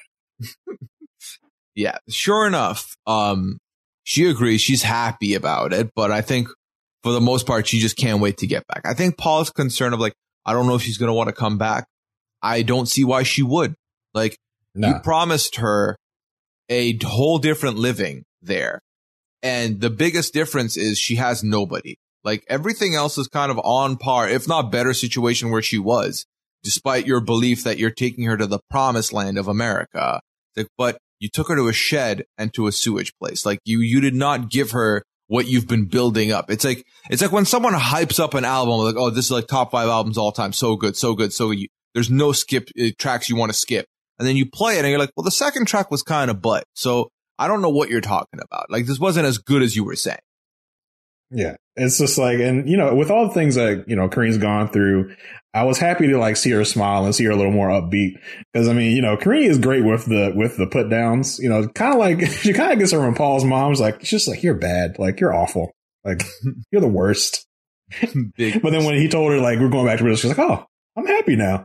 Yeah, sure enough, um, she agrees. She's happy about it, but I think for the most part, she just can't wait to get back. I think Paul's concerned of like, I don't know if she's going to want to come back. I don't see why she would. Like, Nah. you promised her a whole different living there. And the biggest difference is she has nobody. Like, everything else is kind of on par, if not better situation where she was, despite your belief that you're taking her to the promised land of America. Like, but you took her to a shed and to a sewage place. Like, you, you did not give her what you've been building up. It's like, it's like when someone hypes up an album, like, oh, this is like top five albums all time. So good, so good. So you, there's no skip uh, tracks you want to skip. And then you play it and you're like, well, the second track was kind of butt. So I don't know what you're talking about. Like, this wasn't as good as you were saying. Yeah. It's just like, and you know, with all the things that, you know, Kareen's gone through, I was happy to like see her smile and see her a little more upbeat. Cause I mean, you know, Kareen is great with the, with the put downs, you know, kind of like, she kind of gets her when Paul's mom's like, she's just like, you're bad. Like, you're awful. Like, you're the worst. Big. But then when he told her, like, we're going back to Brazil, she's like, oh, I'm happy now.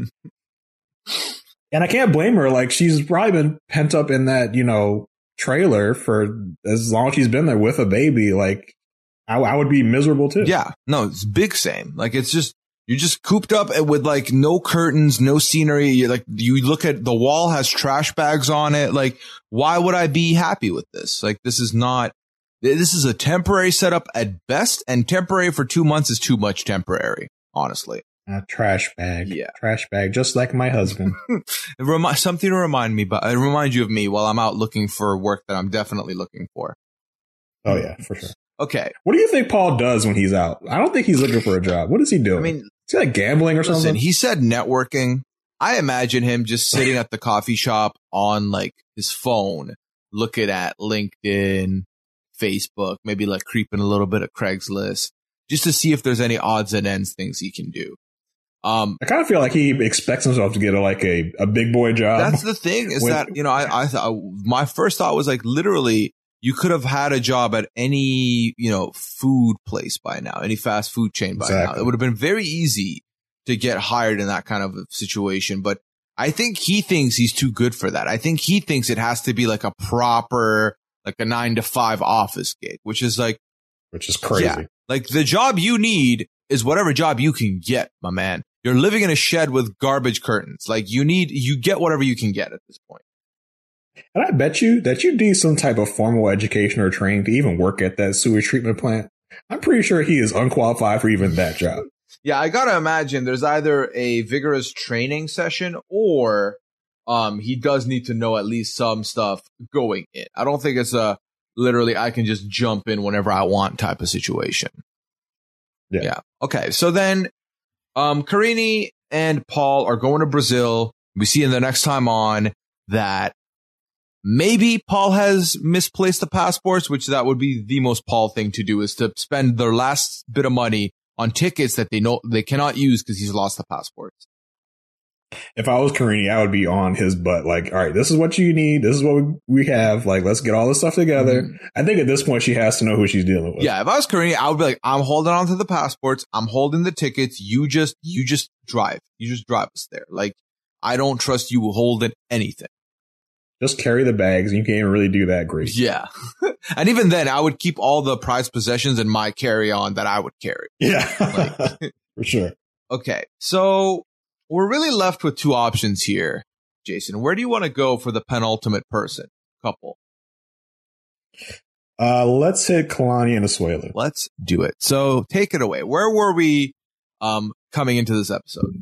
And I can't blame her. Like, she's probably been pent up in that, you know, trailer for as long as she's been there with a baby. Like, I, I would be miserable too. Yeah, no, it's big same. Like, it's just, you're just cooped up with like no curtains, no scenery. You're like, you look at the wall has trash bags on it. Like, why would I be happy with this? Like, this is not, this is a temporary setup at best, and temporary for two months is too much temporary, honestly. A trash bag. Yeah. Trash bag, just like my husband. Remi- something to remind me, but uh, remind you of me while I'm out looking for work that I'm definitely looking for. Oh, yeah, for sure. Okay. What do you think Paul does when he's out? I don't think he's looking for a job. What is he doing? I mean, is he like gambling or listen, something? He said networking. I imagine him just sitting at the coffee shop on like his phone, looking at LinkedIn, Facebook, maybe like creeping a little bit of Craigslist, just to see if there's any odds and ends things he can do. Um, I kind of feel like he expects himself to get a, like a, a big boy job. That's the thing is when, that, you know, I, I thought my first thought was like, literally, you could have had a job at any, you know, food place by now, any fast food chain by exactly. now. It would have been very easy to get hired in that kind of situation. But I think he thinks he's too good for that. I think he thinks it has to be like a proper, like a nine to five office gig, which is like, which is crazy. Yeah, like the job you need is whatever job you can get, my man. You're living in a shed with garbage curtains. Like you need, you get whatever you can get at this point. And I bet you that you need some type of formal education or training to even work at that sewage treatment plant. I'm pretty sure he is unqualified for even that job. Yeah, I gotta imagine there's either a vigorous training session or um he does need to know at least some stuff going in. I don't think it's a literally I can just jump in whenever I want type of situation. Yeah. Yeah. Okay. So then um Karine and Paul are going to Brazil. We see in the next time on that maybe Paul has misplaced the passports, which that would be the most Paul thing to do, is to spend their last bit of money on tickets that they know they cannot use because he's lost the passports. If I was Karine, I would be on his butt. Like, all right, this is what you need. This is what we have. Like, let's get all this stuff together. Mm-hmm. I think at this point, she has to know who she's dealing with. Yeah. If I was Karine, I would be like, I'm holding on to the passports. I'm holding the tickets. You just, you just drive. You just drive us there. Like, I don't trust you holding anything. Just carry the bags. You can't even really do that great. Yeah. And even then, I would keep all the prized possessions in my carry-on that I would carry. Yeah. Like, for sure. Okay. So we're really left with two options here, Jason. Where do you want to go for the penultimate person couple? Uh, let's hit Kalani and Asuelu. Let's do it. So take it away. Where were we um, coming into this episode?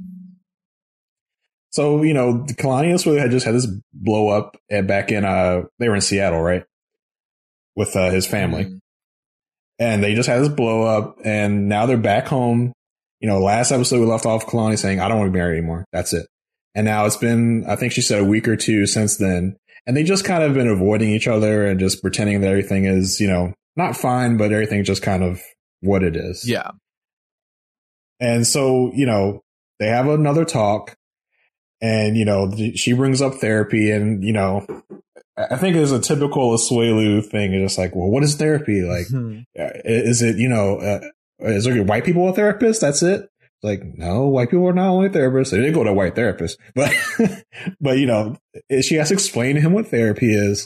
So, you know, Kalani and Asuelu had just had this blow up and back in, uh, they were in Seattle, right? With uh, his family. Mm-hmm. And they just had this blow up and now they're back home. You know, last episode we left off Kalani saying, I don't want to be married anymore. That's it. And now it's been, I think she said a week or two since then. And they just kind of been avoiding each other and just pretending that everything is, you know, not fine, but everything's just kind of what it is. Yeah. And so, you know, they have another talk. And, you know, she brings up therapy and, you know, I think there's a typical Asuelu thing. It's just like, well, what is therapy? Like, mm-hmm. is it, you know, uh, is there white people a therapist? That's it. Like, no, white people are not only therapists. They didn't go to a white therapist, but, but, you know, she has to explain to him what therapy is.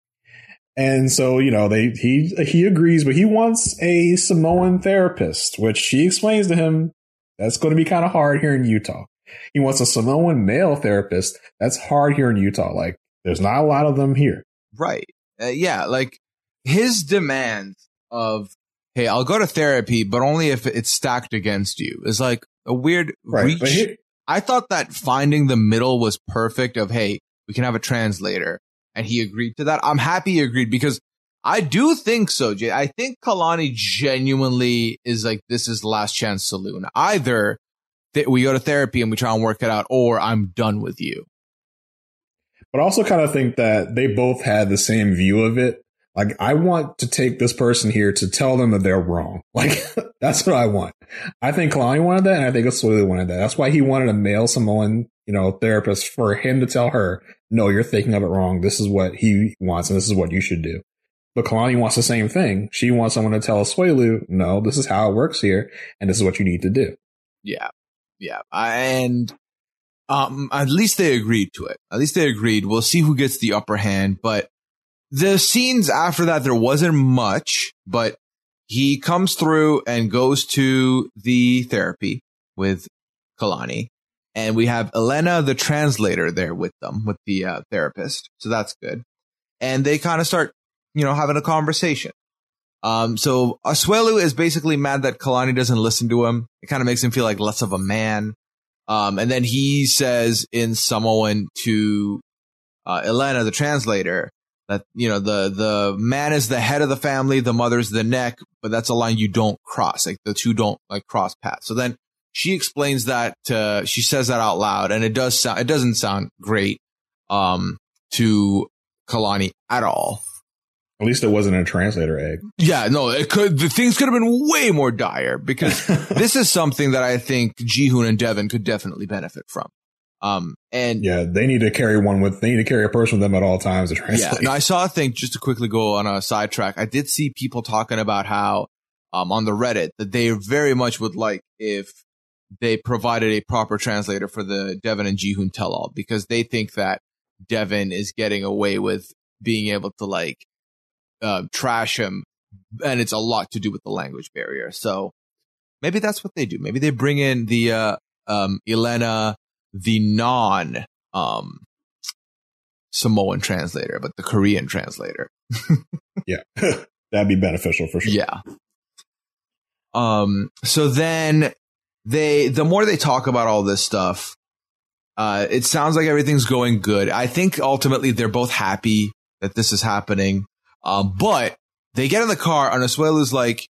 And so, you know, they, he, he agrees, but he wants a Samoan therapist, which she explains to him. That's going to be kind of hard here in Utah. He wants a Samoan male therapist. That's hard here in Utah. Like, there's not a lot of them here. Right. Uh, yeah. Like, his demands of, hey, I'll go to therapy, but only if it's stacked against you, is like a weird right, reach. Here, I thought that finding the middle was perfect of, hey, we can have a translator. And he agreed to that. I'm happy he agreed because I do think so, Jay. I think Kalani genuinely is like, this is last chance saloon. Either th- we go to therapy and we try and work it out, or I'm done with you. But I also kind of think that they both had the same view of it. Like, I want to take this person here to tell them that they're wrong. Like, that's what I want. I think Kalani wanted that, and I think Asuelu wanted that. That's why he wanted a male Samoan, you know, therapist, for him to tell her, no, you're thinking of it wrong. This is what he wants, and this is what you should do. But Kalani wants the same thing. She wants someone to tell Asuelu, no, this is how it works here, and this is what you need to do. Yeah. Yeah. And um, at least they agreed to it. At least they agreed. We'll see who gets the upper hand. But the scenes after that, there wasn't much, but he comes through and goes to the therapy with Kalani. And we have Elena, the translator, there with them, with the uh, therapist. So that's good. And they kind of start, you know, having a conversation. Um, so Asuelu is basically mad that Kalani doesn't listen to him. It kind of makes him feel like less of a man. Um, and then he says in Samoan to uh, Elena, the translator, that, you know, the, the man is the head of the family, the mother's the neck, but that's a line you don't cross. Like the two don't like cross paths. So then she explains that, uh, she says that out loud, and it does sound, it doesn't sound great, um, to Kalani at all. At least it wasn't a translator egg. Yeah, no, it could, the things could have been way more dire, because this is something that I think Jihoon and Devin could definitely benefit from. Um, and yeah, they need to carry one with, they need to carry a person with them at all times to translate. Yeah, and I saw a thing, just to quickly go on a sidetrack. I did see people talking about how, um, on the Reddit, that they very much would like if they provided a proper translator for the Devin and Jihoon tell-all, because they think that Devin is getting away with being able to like, uh, trash him, and it's a lot to do with the language barrier. So maybe that's what they do. Maybe they bring in the, uh, um, Elena, the non, um, Samoan translator, but the Korean translator. Yeah, that'd be beneficial for sure. Yeah. Um, so then they, the more they talk about all this stuff, uh, it sounds like everything's going good. I think ultimately they're both happy that this is happening. Um, but they get in the car and Asuelu's like,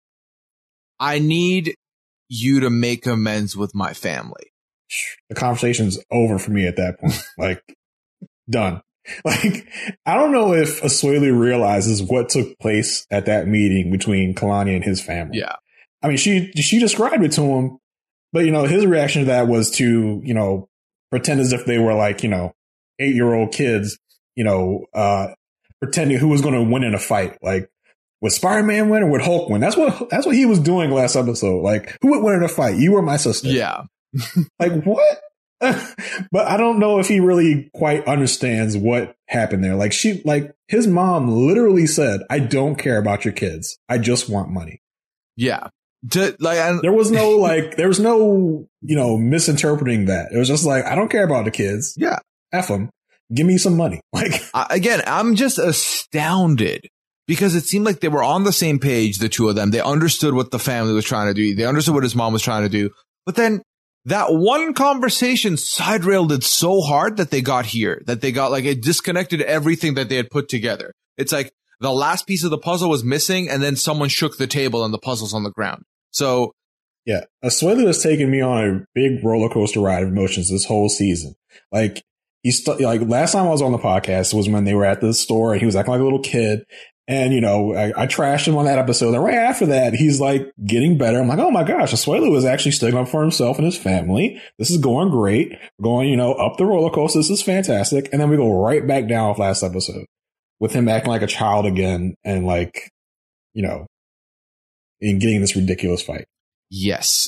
I need you to make amends with my family. The conversation's over for me at that point. Like, done. Like, I don't know if Asuelu realizes what took place at that meeting between Kalani and his family. Yeah. I mean, she, she described it to him, but, you know, his reaction to that was to, you know, pretend as if they were like, you know, eight year old kids, you know, uh, pretending who was going to win in a fight. Like, would Spider-Man win or would Hulk win? That's what, that's what he was doing last episode. Like, who would win in a fight? You or my sister? Yeah. Like, what? But I don't know if he really quite understands what happened there. Like, she, like, his mom literally said, I don't care about your kids. I just want money. Yeah. To, like, I, there was no, like, there was no, you know, misinterpreting that. It was just like, I don't care about the kids. Yeah. F them. Give me some money. Like, uh, again, I'm just astounded because it seemed like they were on the same page, the two of them. They understood what the family was trying to do. They understood what his mom was trying to do. But then that one conversation side railed it so hard that they got here, that they got like, it disconnected everything that they had put together. It's like the last piece of the puzzle was missing and then someone shook the table and the puzzle's on the ground. So yeah, Asuelu has taken me on a big roller coaster ride of emotions this whole season. Like, he's st- like last time I was on the podcast was when they were at the store and he was acting like a little kid. And, you know, I, I trashed him on that episode. And right after that, he's like getting better. I'm like, oh my gosh, Asuelu is actually sticking up for himself and his family. This is going great. We're going, you know, up the roller coaster. This is fantastic. And then we go right back down off last episode with him acting like a child again and like, you know, in getting this ridiculous fight. Yes.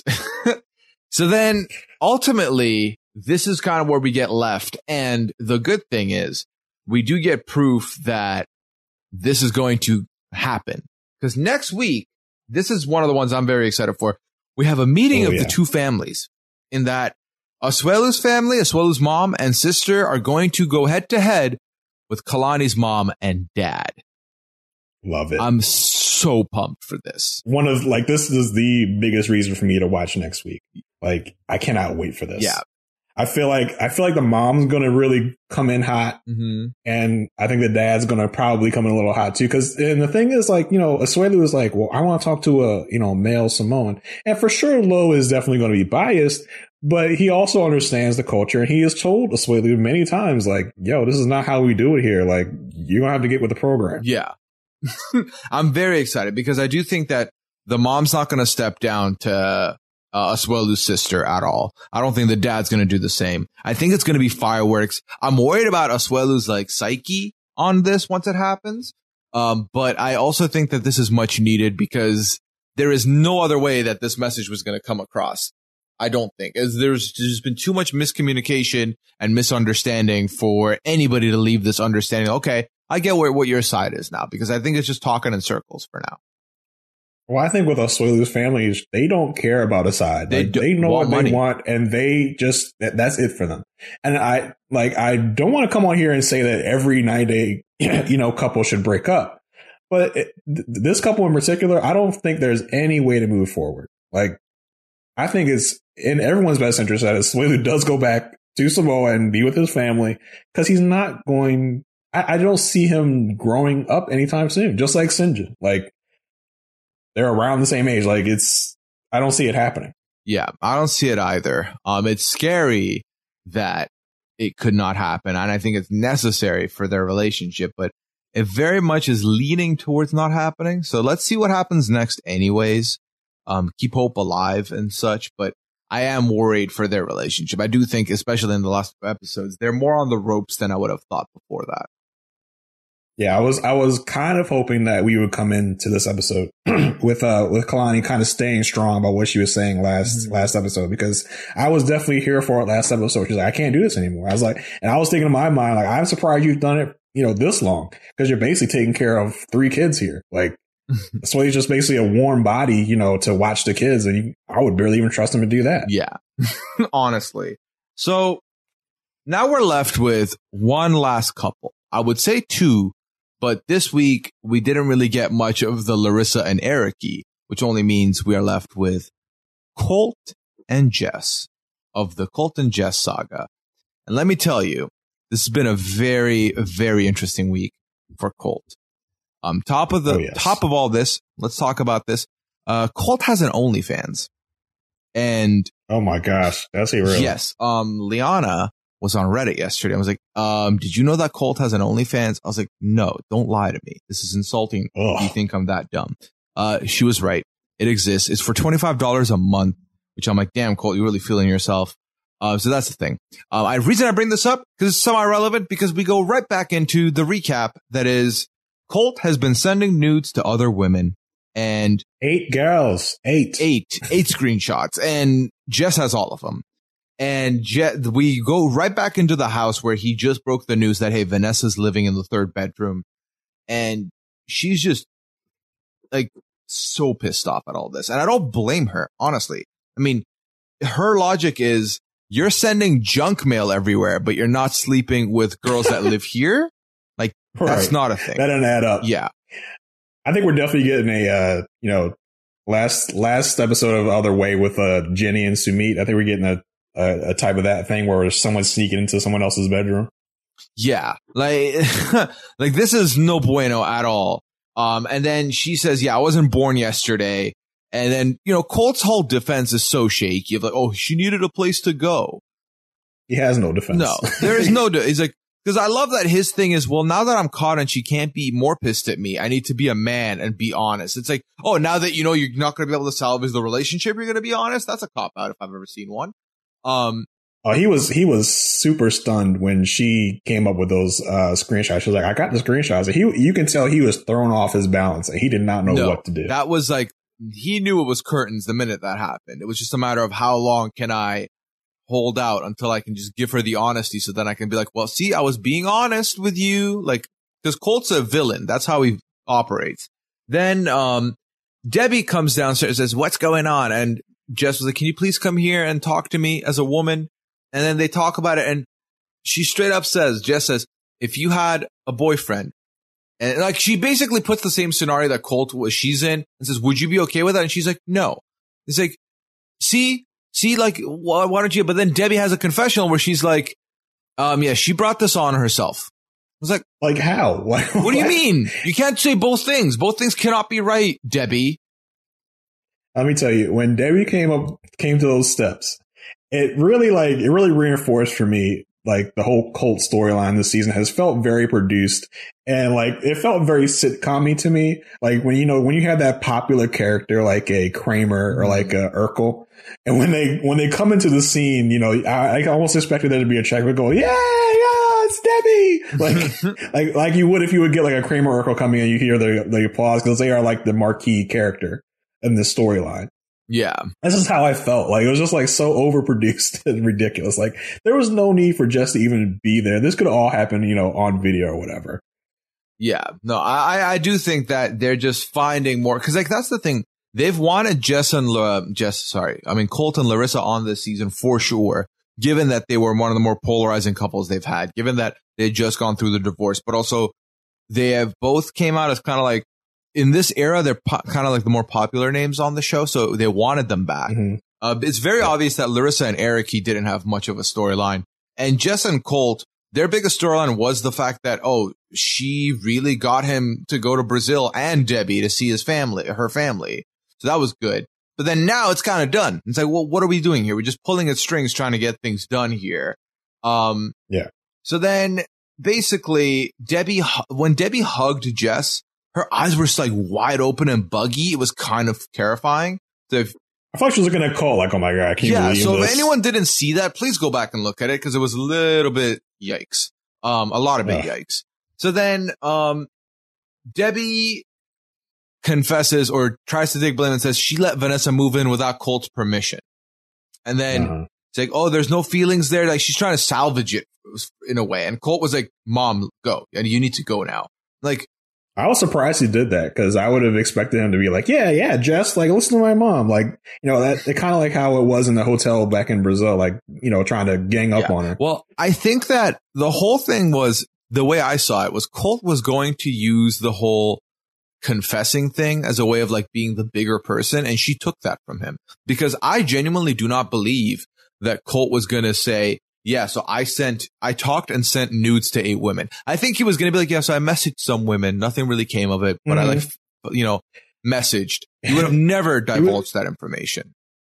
So then ultimately, this is kind of where we get left. And the good thing is we do get proof that this is going to happen, because next week, this is one of the ones I'm very excited for. We have a meeting oh, of yeah. the two families, in that Asuelu's family, Asuelu's mom and sister, are going to go head to head with Kalani's mom and dad. Love it. I'm so pumped for this. One of like, this is the biggest reason for me to watch next week. Like, I cannot wait for this. Yeah. I feel like I feel like the mom's going to really come in hot, mm-hmm. and I think the dad's going to probably come in a little hot too. Because and the thing is, like, you know, Asuelu is like, well, I want to talk to a you know male Samoan, and for sure, Lo is definitely going to be biased, but he also understands the culture, and he has told Asuelu many times, like, yo, this is not how we do it here. Like, you're gonna have to get with the program. Yeah, I'm very excited because I do think that the mom's not going to step down to Uh, Asuelu's sister at all. I don't think the dad's going to do the same. I think it's going to be fireworks. I'm worried about Asuelu's like psyche on this once it happens. Um, but I also think that this is much needed because there is no other way that this message was going to come across. I don't think. As there's just been too much miscommunication and misunderstanding for anybody to leave this understanding. Okay, I get where what your side is now, because I think it's just talking in circles for now. Well, I think with Asuelu's families, they don't care about a side. They, like, they know what money. they want, and they just that, that's it for them. And I like I don't want to come on here and say that every ninety day you know couple should break up, but it, th- this couple in particular, I don't think there's any way to move forward. Like, I think it's in everyone's best interest that Asuelu does go back to Samoa and be with his family, because he's not going. I, I don't see him growing up anytime soon. Just like Sinjin, like. They're around the same age. Like, it's, I don't see it happening. Yeah, I don't see it either. Um, it's scary that it could not happen. And I think it's necessary for their relationship, but it very much is leaning towards not happening. So let's see what happens next anyways. Um, keep hope alive and such. But I am worried for their relationship. I do think, especially in the last episodes, they're more on the ropes than I would have thought before that. Yeah, I was I was kind of hoping that we would come into this episode with uh with Kalani kind of staying strong about what she was saying last mm-hmm. last episode, because I was definitely here for it last episode. She's like, I can't do this anymore. I was like, and I was thinking in my mind, like, I'm surprised you've done it, you know, this long, because you're basically taking care of three kids here. Like, so he's just basically a warm body, you know, to watch the kids, and you, I would barely even trust him to do that. Yeah, honestly. So now we're left with one last couple. I would say two. But this week, we didn't really get much of the Larissa and Eriki, which only means we are left with Colt and Jess of the Colt and Jess saga. And let me tell you, this has been a very, very interesting week for Colt. Um, top of the oh, yes. top of all this, let's talk about this. Uh, Colt has an OnlyFans, and oh my gosh, that's real. Yes, um, Liana was on Reddit yesterday. I was like, um, did you know that Colt has an OnlyFans? I was like, no, don't lie to me. This is insulting. Ugh. You think I'm that dumb? Uh, she was right. It exists. It's for twenty-five dollars a month, which I'm like, damn, Colt, you're really feeling yourself. Uh, so that's the thing. Uh, I reason I bring this up because it's semi-relevant, because we go right back into the recap. That is, Colt has been sending nudes to other women, and eight girls, eight, eight, eight screenshots, and Jess has all of them. And Je- we go right back into the house where he just broke the news that, hey, Vanessa's living in the third bedroom. And she's just like so pissed off at all this. And I don't blame her, honestly. I mean, her logic is, you're sending junk mail everywhere, but you're not sleeping with girls that live here. Like, right. That's not a thing. That doesn't add up. Yeah. I think we're definitely getting a, uh, you know, last, last episode of Other Way with uh, Jenny and Sumit. I think we're getting a, A, a type of that thing where someone's sneaking into someone else's bedroom. Yeah, like, like this is no bueno at all. Um, and then she says, yeah, I wasn't born yesterday. And then, you know, Colt's whole defense is so shaky. Like, oh, she needed a place to go. He has no defense. No, there is no, de- he's like, because I love that his thing is, well, now that I'm caught and she can't be more pissed at me, I need to be a man and be honest. It's like, oh, now that you know you're not going to be able to salvage the relationship, you're going to be honest. That's a cop out if I've ever seen one. Um, oh, he was he was super stunned when she came up with those uh, screenshots. She was like, "I got the screenshots." He, you can tell he was thrown off his balance, and he did not know no, what to do. That was like, he knew it was curtains the minute that happened. It was just a matter of how long can I hold out until I can just give her the honesty, so then I can be like, "Well, see, I was being honest with you." Like, because Colt's a villain. That's how he operates. Then um, Debbie comes downstairs and says, "What's going on?" And Jess was like, can you please come here and talk to me as a woman? And then they talk about it, and she straight up says, Jess says, if you had a boyfriend, and like she basically puts the same scenario that Colt was she's in, and says, would you be okay with that? And she's like, no. It's like, see, see, like, why, why don't you? But then Debbie has a confessional where she's like, um, yeah, she brought this on herself. I was like, like how? What, what do you mean? You can't say both things. Both things cannot be right, Debbie. Let me tell you, when Debbie came up, came to those steps, it really like, it really reinforced for me, like the whole Colt storyline this season has felt very produced, and like it felt very sitcom-y to me. Like when, you know, when you have that popular character like a Kramer or like a Urkel, and when they, when they come into the scene, you know, I, I almost expected there to be a check would go, yeah, yeah, it's Debbie. Like, like, like you would if you would get like a Kramer Urkel coming in, you hear the, the applause because they are like the marquee character in this storyline. Yeah. This is how I felt. Like, it was just like so overproduced and ridiculous. Like, there was no need for Jess to even be there. This could all happen, you know, on video or whatever. Yeah. No, I, I do think that they're just finding more. Cause like, that's the thing. they've wanted Jess and uh, Jess, sorry, I mean Colt and Larissa on this season for sure, given that they were one of the more polarizing couples they've had, given that they had just gone through the divorce, but also they have both came out as kind of like, in this era, they're po- kind of like the more popular names on the show, so they wanted them back. Mm-hmm. Uh, it's very yeah. obvious that Larissa and Eric, he didn't have much of a storyline. And Jess and Colt, their biggest storyline was the fact that, oh, she really got him to go to Brazil and Debbie to see his family, her family. So that was good. But then now it's kind of done. It's like, well, what are we doing here? We're just pulling at strings trying to get things done here. Um, yeah. So then basically Debbie, when Debbie hugged Jess, her eyes were just like wide open and buggy. It was kind of terrifying. So if, I thought she was looking at Cole like, oh my God, I can't yeah, believe so this. If anyone didn't see that, please go back and look at it because it was a little bit yikes. Um, a lot of big yeah. yikes. So then, um, Debbie confesses or tries to take blame and says she let Vanessa move in without Colt's permission. And then uh-huh. it's like, oh, there's no feelings there. Like she's trying to salvage it in a way. And Colt was like, Mom, go. And you need to go now. Like, I was surprised he did that because I would have expected him to be like, yeah, yeah, Jess, like, listen to my mom. Like, you know, that it kind of like how it was in the hotel back in Brazil, like, you know, trying to gang up yeah. on her. Well, I think that the whole thing was, the way I saw it was Colt was going to use the whole confessing thing as a way of like being the bigger person. And she took that from him because I genuinely do not believe that Colt was going to say, yeah, so I sent, I talked and sent nudes to eight women. I think he was going to be like, yeah, so I messaged some women. Nothing really came of it, but mm-hmm. I like, you know, messaged. He would have never divulged that information.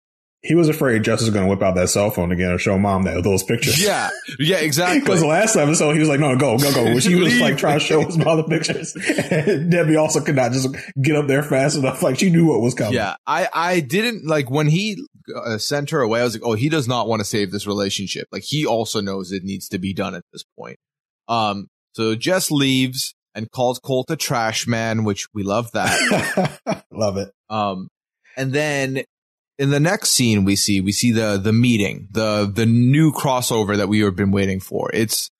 He was afraid Jess was going to whip out that cell phone again and show Mom that those pictures. Yeah, yeah, exactly. Because the last episode, he was like, no, go, go, go. She was like trying to show his mom the pictures. And Debbie also could not just get up there fast enough. Like she knew what was coming. Yeah, I, I didn't like when he uh, sent her away. I was like, oh, he does not want to save this relationship. Like he also knows it needs to be done at this point. Um, so Jess leaves and calls Colt a trash man, which we love that. Love it. Um, and then in the next scene we see, we see the, the meeting, the, the new crossover that we have been waiting for. It's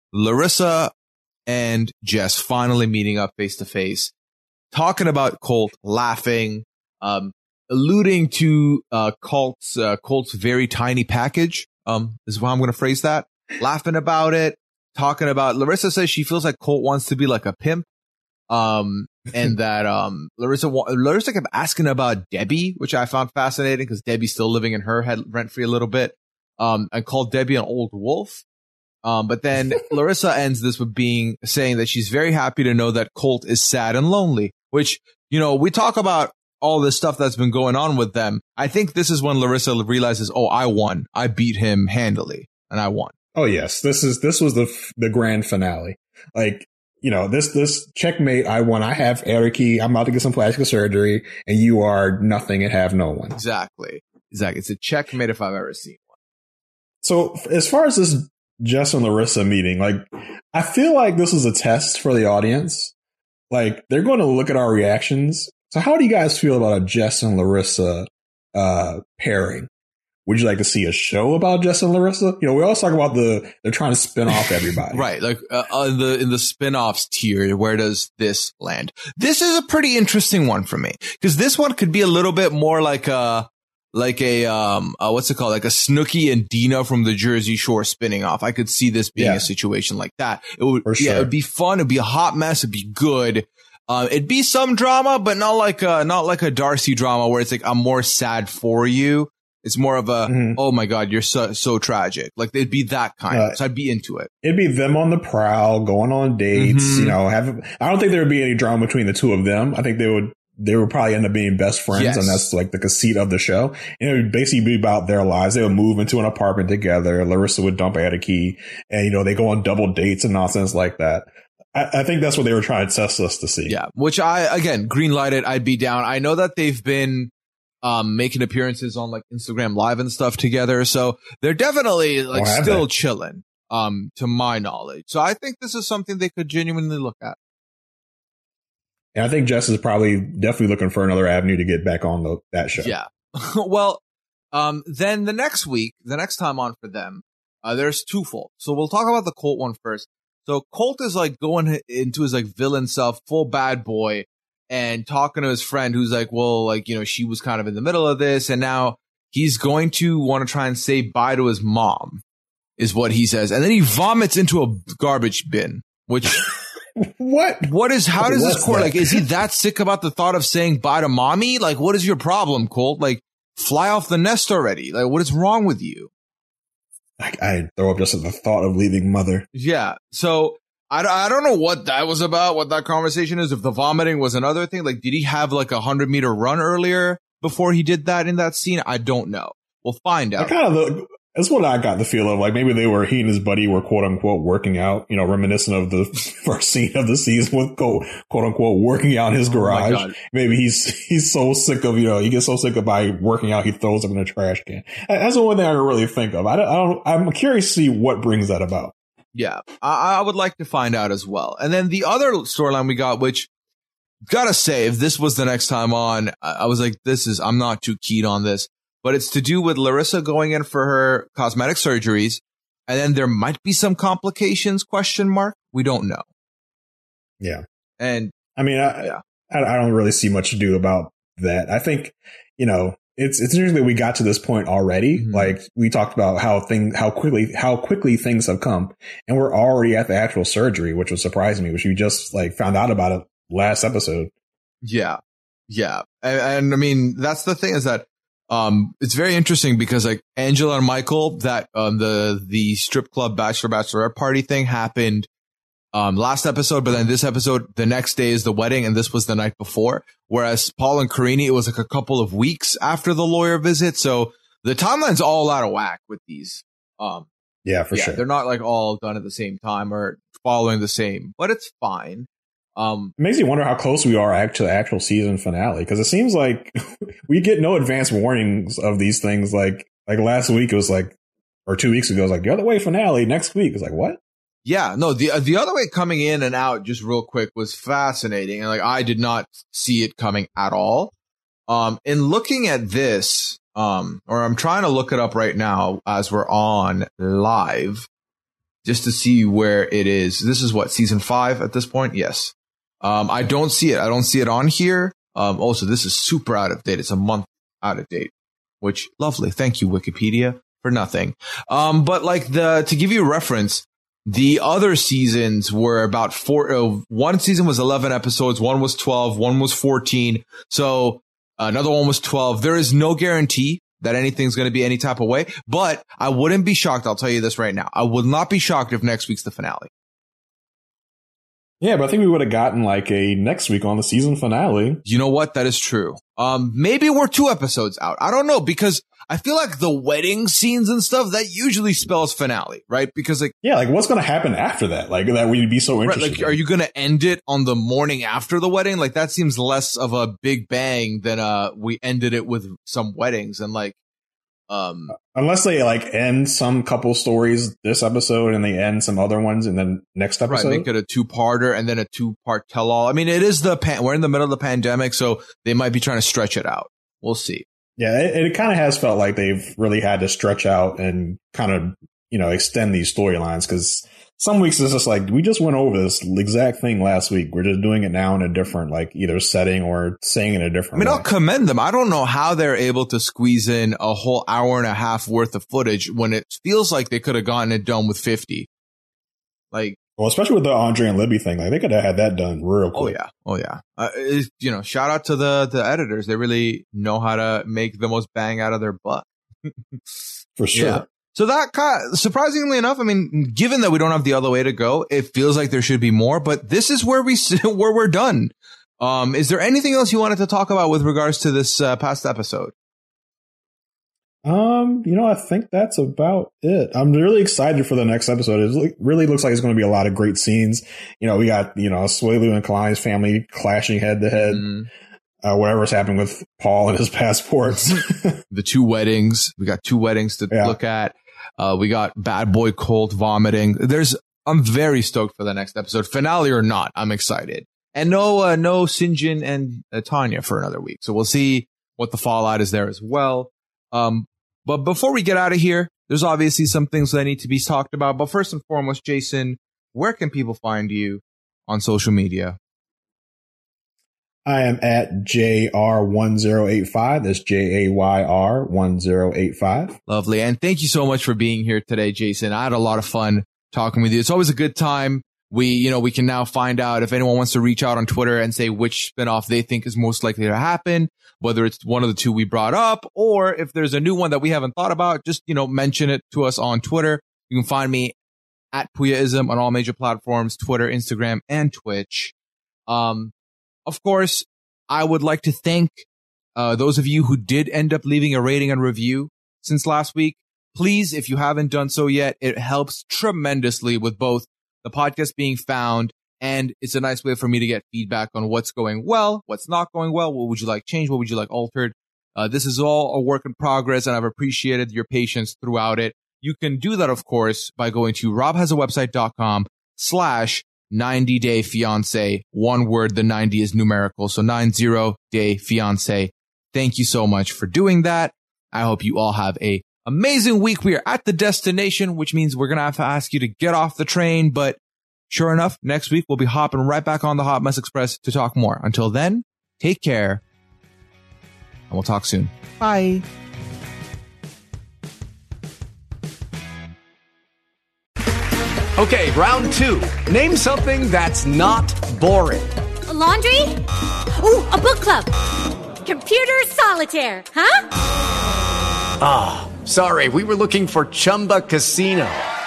Larissa and Jess finally meeting up face to face, talking about Colt, laughing, um, alluding to, uh, Colt's, uh, Colt's very tiny package, um, is how I'm going to phrase that, laughing about it, talking about, Larissa says she feels like Colt wants to be like a pimp. Um, and that, um, Larissa, Larissa kept asking about Debbie, which I found fascinating because Debbie's still living in her head rent free a little bit, um, and called Debbie an old wolf. Um, but then Larissa ends this with being, saying that she's very happy to know that Colt is sad and lonely, which, you know, we talk about all this stuff that's been going on with them. I think this is when Larissa realizes, oh, I won. I beat him handily and I won. Oh, yes. This is, this was the, the grand finale. Like, you know, this, this checkmate, I won. I have Eriki. I'm about to get some plastic surgery and you are nothing and have no one. Exactly. Exactly. It's a checkmate if I've ever seen one. So as far as this Jess and Larissa meeting, like, I feel like this is a test for the audience. Like, they're going to look at our reactions. So how do you guys feel about a Jess and Larissa, uh, pairing? Would you like to see a show about Jess and Larissa? You know, we always talk about the, they're trying to spin off everybody. Right. Like, uh, in the, in the spin-offs tier, where does this land? This is a pretty interesting one for me. Cause this one could be a little bit more like a, like a, um, uh, what's it called? Like a Snooki and Dina from the Jersey Shore spinning off. I could see this being yeah. a situation like that. It would, for sure. yeah, it'd be fun. It'd be a hot mess. It'd be good. Um, it'd be some drama, but not like a, not like a Darcy drama where it's like, I'm more sad for you. It's more of a, mm-hmm. oh my God, you're so, so tragic. Like they'd be that kind. Uh, so I'd be into it. It'd be them on the prowl, going on dates, mm-hmm. you know, have, I don't think there would be any drama between the two of them. I think they would, they would probably end up being best friends. Yes. And that's like the conceit of the show. And it would basically be about their lives. They would move into an apartment together. Larissa would dump Eriki and, you know, they go on double dates and nonsense like that. I, I think that's what they were trying to test us to see. Yeah. Which I, again, green lighted, I'd be down. I know that they've been, um, making appearances on like Instagram Live and stuff together. So they're definitely like oh, still they? chilling, um, to my knowledge. So I think this is something they could genuinely look at. And I think Jess is probably definitely looking for another avenue to get back on the, that show. Yeah. Well, um, then the next week, the next time on for them, uh, there's twofold. So we'll talk about the Colt one first. So Colt is like going into his like villain self, full bad boy. and talking to his friend who's like, well, like, you know, she was kind of in the middle of this, and now he's going to want to try and say bye to his mom, is what he says. And then he vomits into a garbage bin, which... What? What is, how does What's this core, that? like, is he that sick about the thought of saying bye to mommy? Like, what is your problem, Colt? Like, fly off the nest already. Like, what is wrong with you? I, I throw up just at the thought of leaving mother. Yeah. So I, I don't know what that was about, what that conversation is. If the vomiting was another thing, like, did he have like a hundred meter run earlier before he did that in that scene? I don't know. We'll find out. I kind of, that's what I got the feel of. Like maybe they were, he and his buddy were quote unquote working out, you know, reminiscent of the first scene of the season with quote, quote unquote working out in his garage. Oh maybe he's, he's so sick of, you know, he gets so sick of by working out, he throws up in a trash can. That's the only thing I can really think of. I don't, I don't, I'm curious to see what brings that about. Yeah, I, I would like to find out as well. And then the other storyline we got, which gotta say, if this was the next time on, I, I was like, this is, I'm not too keen on this. But it's to do with Larissa going in for her cosmetic surgeries. And then there might be some complications, question mark. We don't know. Yeah. And I mean, I, yeah. I, I don't really see much to do about that. I think, you know, it's, it's interesting that we got to this point already. Mm-hmm. Like we talked about how thing, how quickly, how quickly things have come, and we're already at the actual surgery, which was surprising me, which we just like found out about it last episode. Yeah. Yeah. And, and I mean, that's the thing is that, Um, it's very interesting because like Angela and Michael, that, um, the, the strip club bachelor bachelorette party thing happened, um, last episode, but then this episode, the next day is the wedding, and this was the night before. Whereas Paul and Karini, it was like a couple of weeks after the lawyer visit. So the timeline's all out of whack with these. Um, yeah, for yeah, sure. They're not like all done at the same time or following the same, but it's fine. Um, it makes you wonder how close we are to the actual season finale, because it seems like we get no advance warnings of these things. Like, like last week it was like, or two weeks ago, it was like the other way finale next week. It's like, what? Yeah, no, the, the other way coming in and out just real quick was fascinating. And like, I did not see it coming at all. Um, in looking at this, um, or I'm trying to look it up right now as we're on live just to see where it is. This is what, season five at this point? Yes. Um, I don't see it. I don't see it on here. Um, also, this is super out of date. It's a month out of date, which lovely. Thank you, Wikipedia, for nothing. Um, but like the, to give you a reference, the other seasons were about four, uh, one season was eleven episodes. One was twelve. One was fourteen. So another one was twelve. There is no guarantee that anything's going to be any type of way, but I wouldn't be shocked. I'll tell you this right now. I would not be shocked if next week's the finale. Yeah, but I think we would have gotten like a next week on the season finale. You know what? That is true. Um, maybe we're two episodes out. I don't know, because I feel like the wedding scenes and stuff, that usually spells finale, right? Because like, yeah, like what's going to happen after that? Like that we'd be so interested. Right, like, are you going to end it on the morning after the wedding? Like that seems less of a big bang than, uh, we ended it with some weddings and like, um, unless they like end some couple stories this episode and they end some other ones and then next episode, right, make it a two-parter and then a two-part tell-all. I mean, it is the pan- we're in the middle of the pandemic, so they might be trying to stretch it out. We'll see. Yeah, it, it kind of has felt like they've really had to stretch out and kind of, you know, extend these storylines, because some weeks it's just like, we just went over this exact thing last week. We're just doing it now in a different, like, either setting or saying it in a different I mean, way. I'll commend them. I don't know how they're able to squeeze in a whole hour and a half worth of footage when it feels like they could have gotten it done with fifty. Like, well, especially with the Andre and Libby thing, like they could have had that done real quick. Oh yeah, oh yeah. Uh, it, you know, shout out to the the editors. They really know how to make the most bang out of their butt. For sure. Yeah. So that kind of, surprisingly enough, I mean, given that we don't have the other way to go, it feels like there should be more, but this is where we, where we're done. Um, is there anything else you wanted to talk about with regards to this uh, past episode? Um, you know, I think that's about it. I'm really excited for the next episode. It really looks like it's going to be a lot of great scenes. You know, we got, you know, Swaloo and Kalani's family clashing head to head. Mm. Uh, whatever's happened with Paul and his passports. The two weddings. We got two weddings to yeah. look at. Uh, we got Bad Boy Colt vomiting. There's, I'm very stoked for the next episode. Finale or not, I'm excited. And no, uh, no Sinjin and uh, Tanya for another week. So we'll see what the fallout is there as well. Um, but before we get out of here, there's obviously some things that need to be talked about. But first and foremost, Jason, where can people find you on social media? I am at J R one zero eight five. That's J A Y R one zero eight five. Lovely. And thank you so much for being here today, Jason. I had a lot of fun talking with you. It's always a good time. We, you know, we can now find out if anyone wants to reach out on Twitter and say which spinoff they think is most likely to happen, whether it's one of the two we brought up, or if there's a new one that we haven't thought about, just, you know, mention it to us on Twitter. You can find me at Puyaism on all major platforms, Twitter, Instagram, and Twitch. Um, of course, I would like to thank uh, those of you who did end up leaving a rating and review since last week. Please, if you haven't done so yet, it helps tremendously with both the podcast being found, and it's a nice way for me to get feedback on what's going well, what's not going well, what would you like changed, what would you like altered. Uh, this is all a work in progress, and I've appreciated your patience throughout it. You can do that, of course, by going to robhasawebsite.com slash 90 day fiance. One word, the ninety is numerical, so ninety day fiance. Thank you so much for doing that. I hope you all have a amazing week. We are at the destination, which means we're going to have to ask you to get off the train. But sure enough, next week we'll be hopping right back on the Hot Mess Express to talk more. Until then, take care. And we'll talk soon. Bye. Okay, round two. Name something that's not boring. A laundry? Ooh, a book club. Computer solitaire, huh? Ah, oh, sorry, we were looking for Chumba Casino.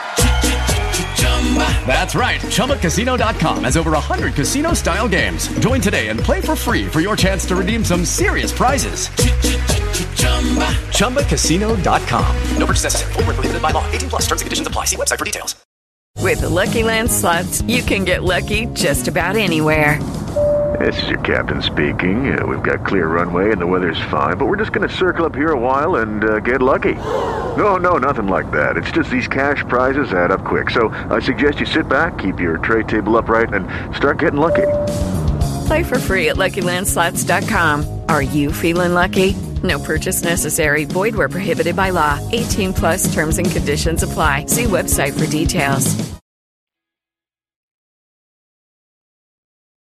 That's right, Chumba Casino dot com has over one hundred casino-style games. Join today and play for free for your chance to redeem some serious prizes. Chumba Casino dot com. No purchase necessary. Void where prohibited by law. eighteen plus terms and conditions apply. See website for details. With the Lucky Land Slots, you can get lucky just about anywhere. This is your captain speaking. Uh, we've got clear runway and the weather's fine, but we're just going to circle up here a while and uh, get lucky. No, no, nothing like that. It's just these cash prizes add up quick. So I suggest you sit back, keep your tray table upright, and start getting lucky. Play for free at Lucky Land Slots dot com. Are you feeling lucky? No purchase necessary. Void where prohibited by law. eighteen plus terms and conditions apply. See website for details.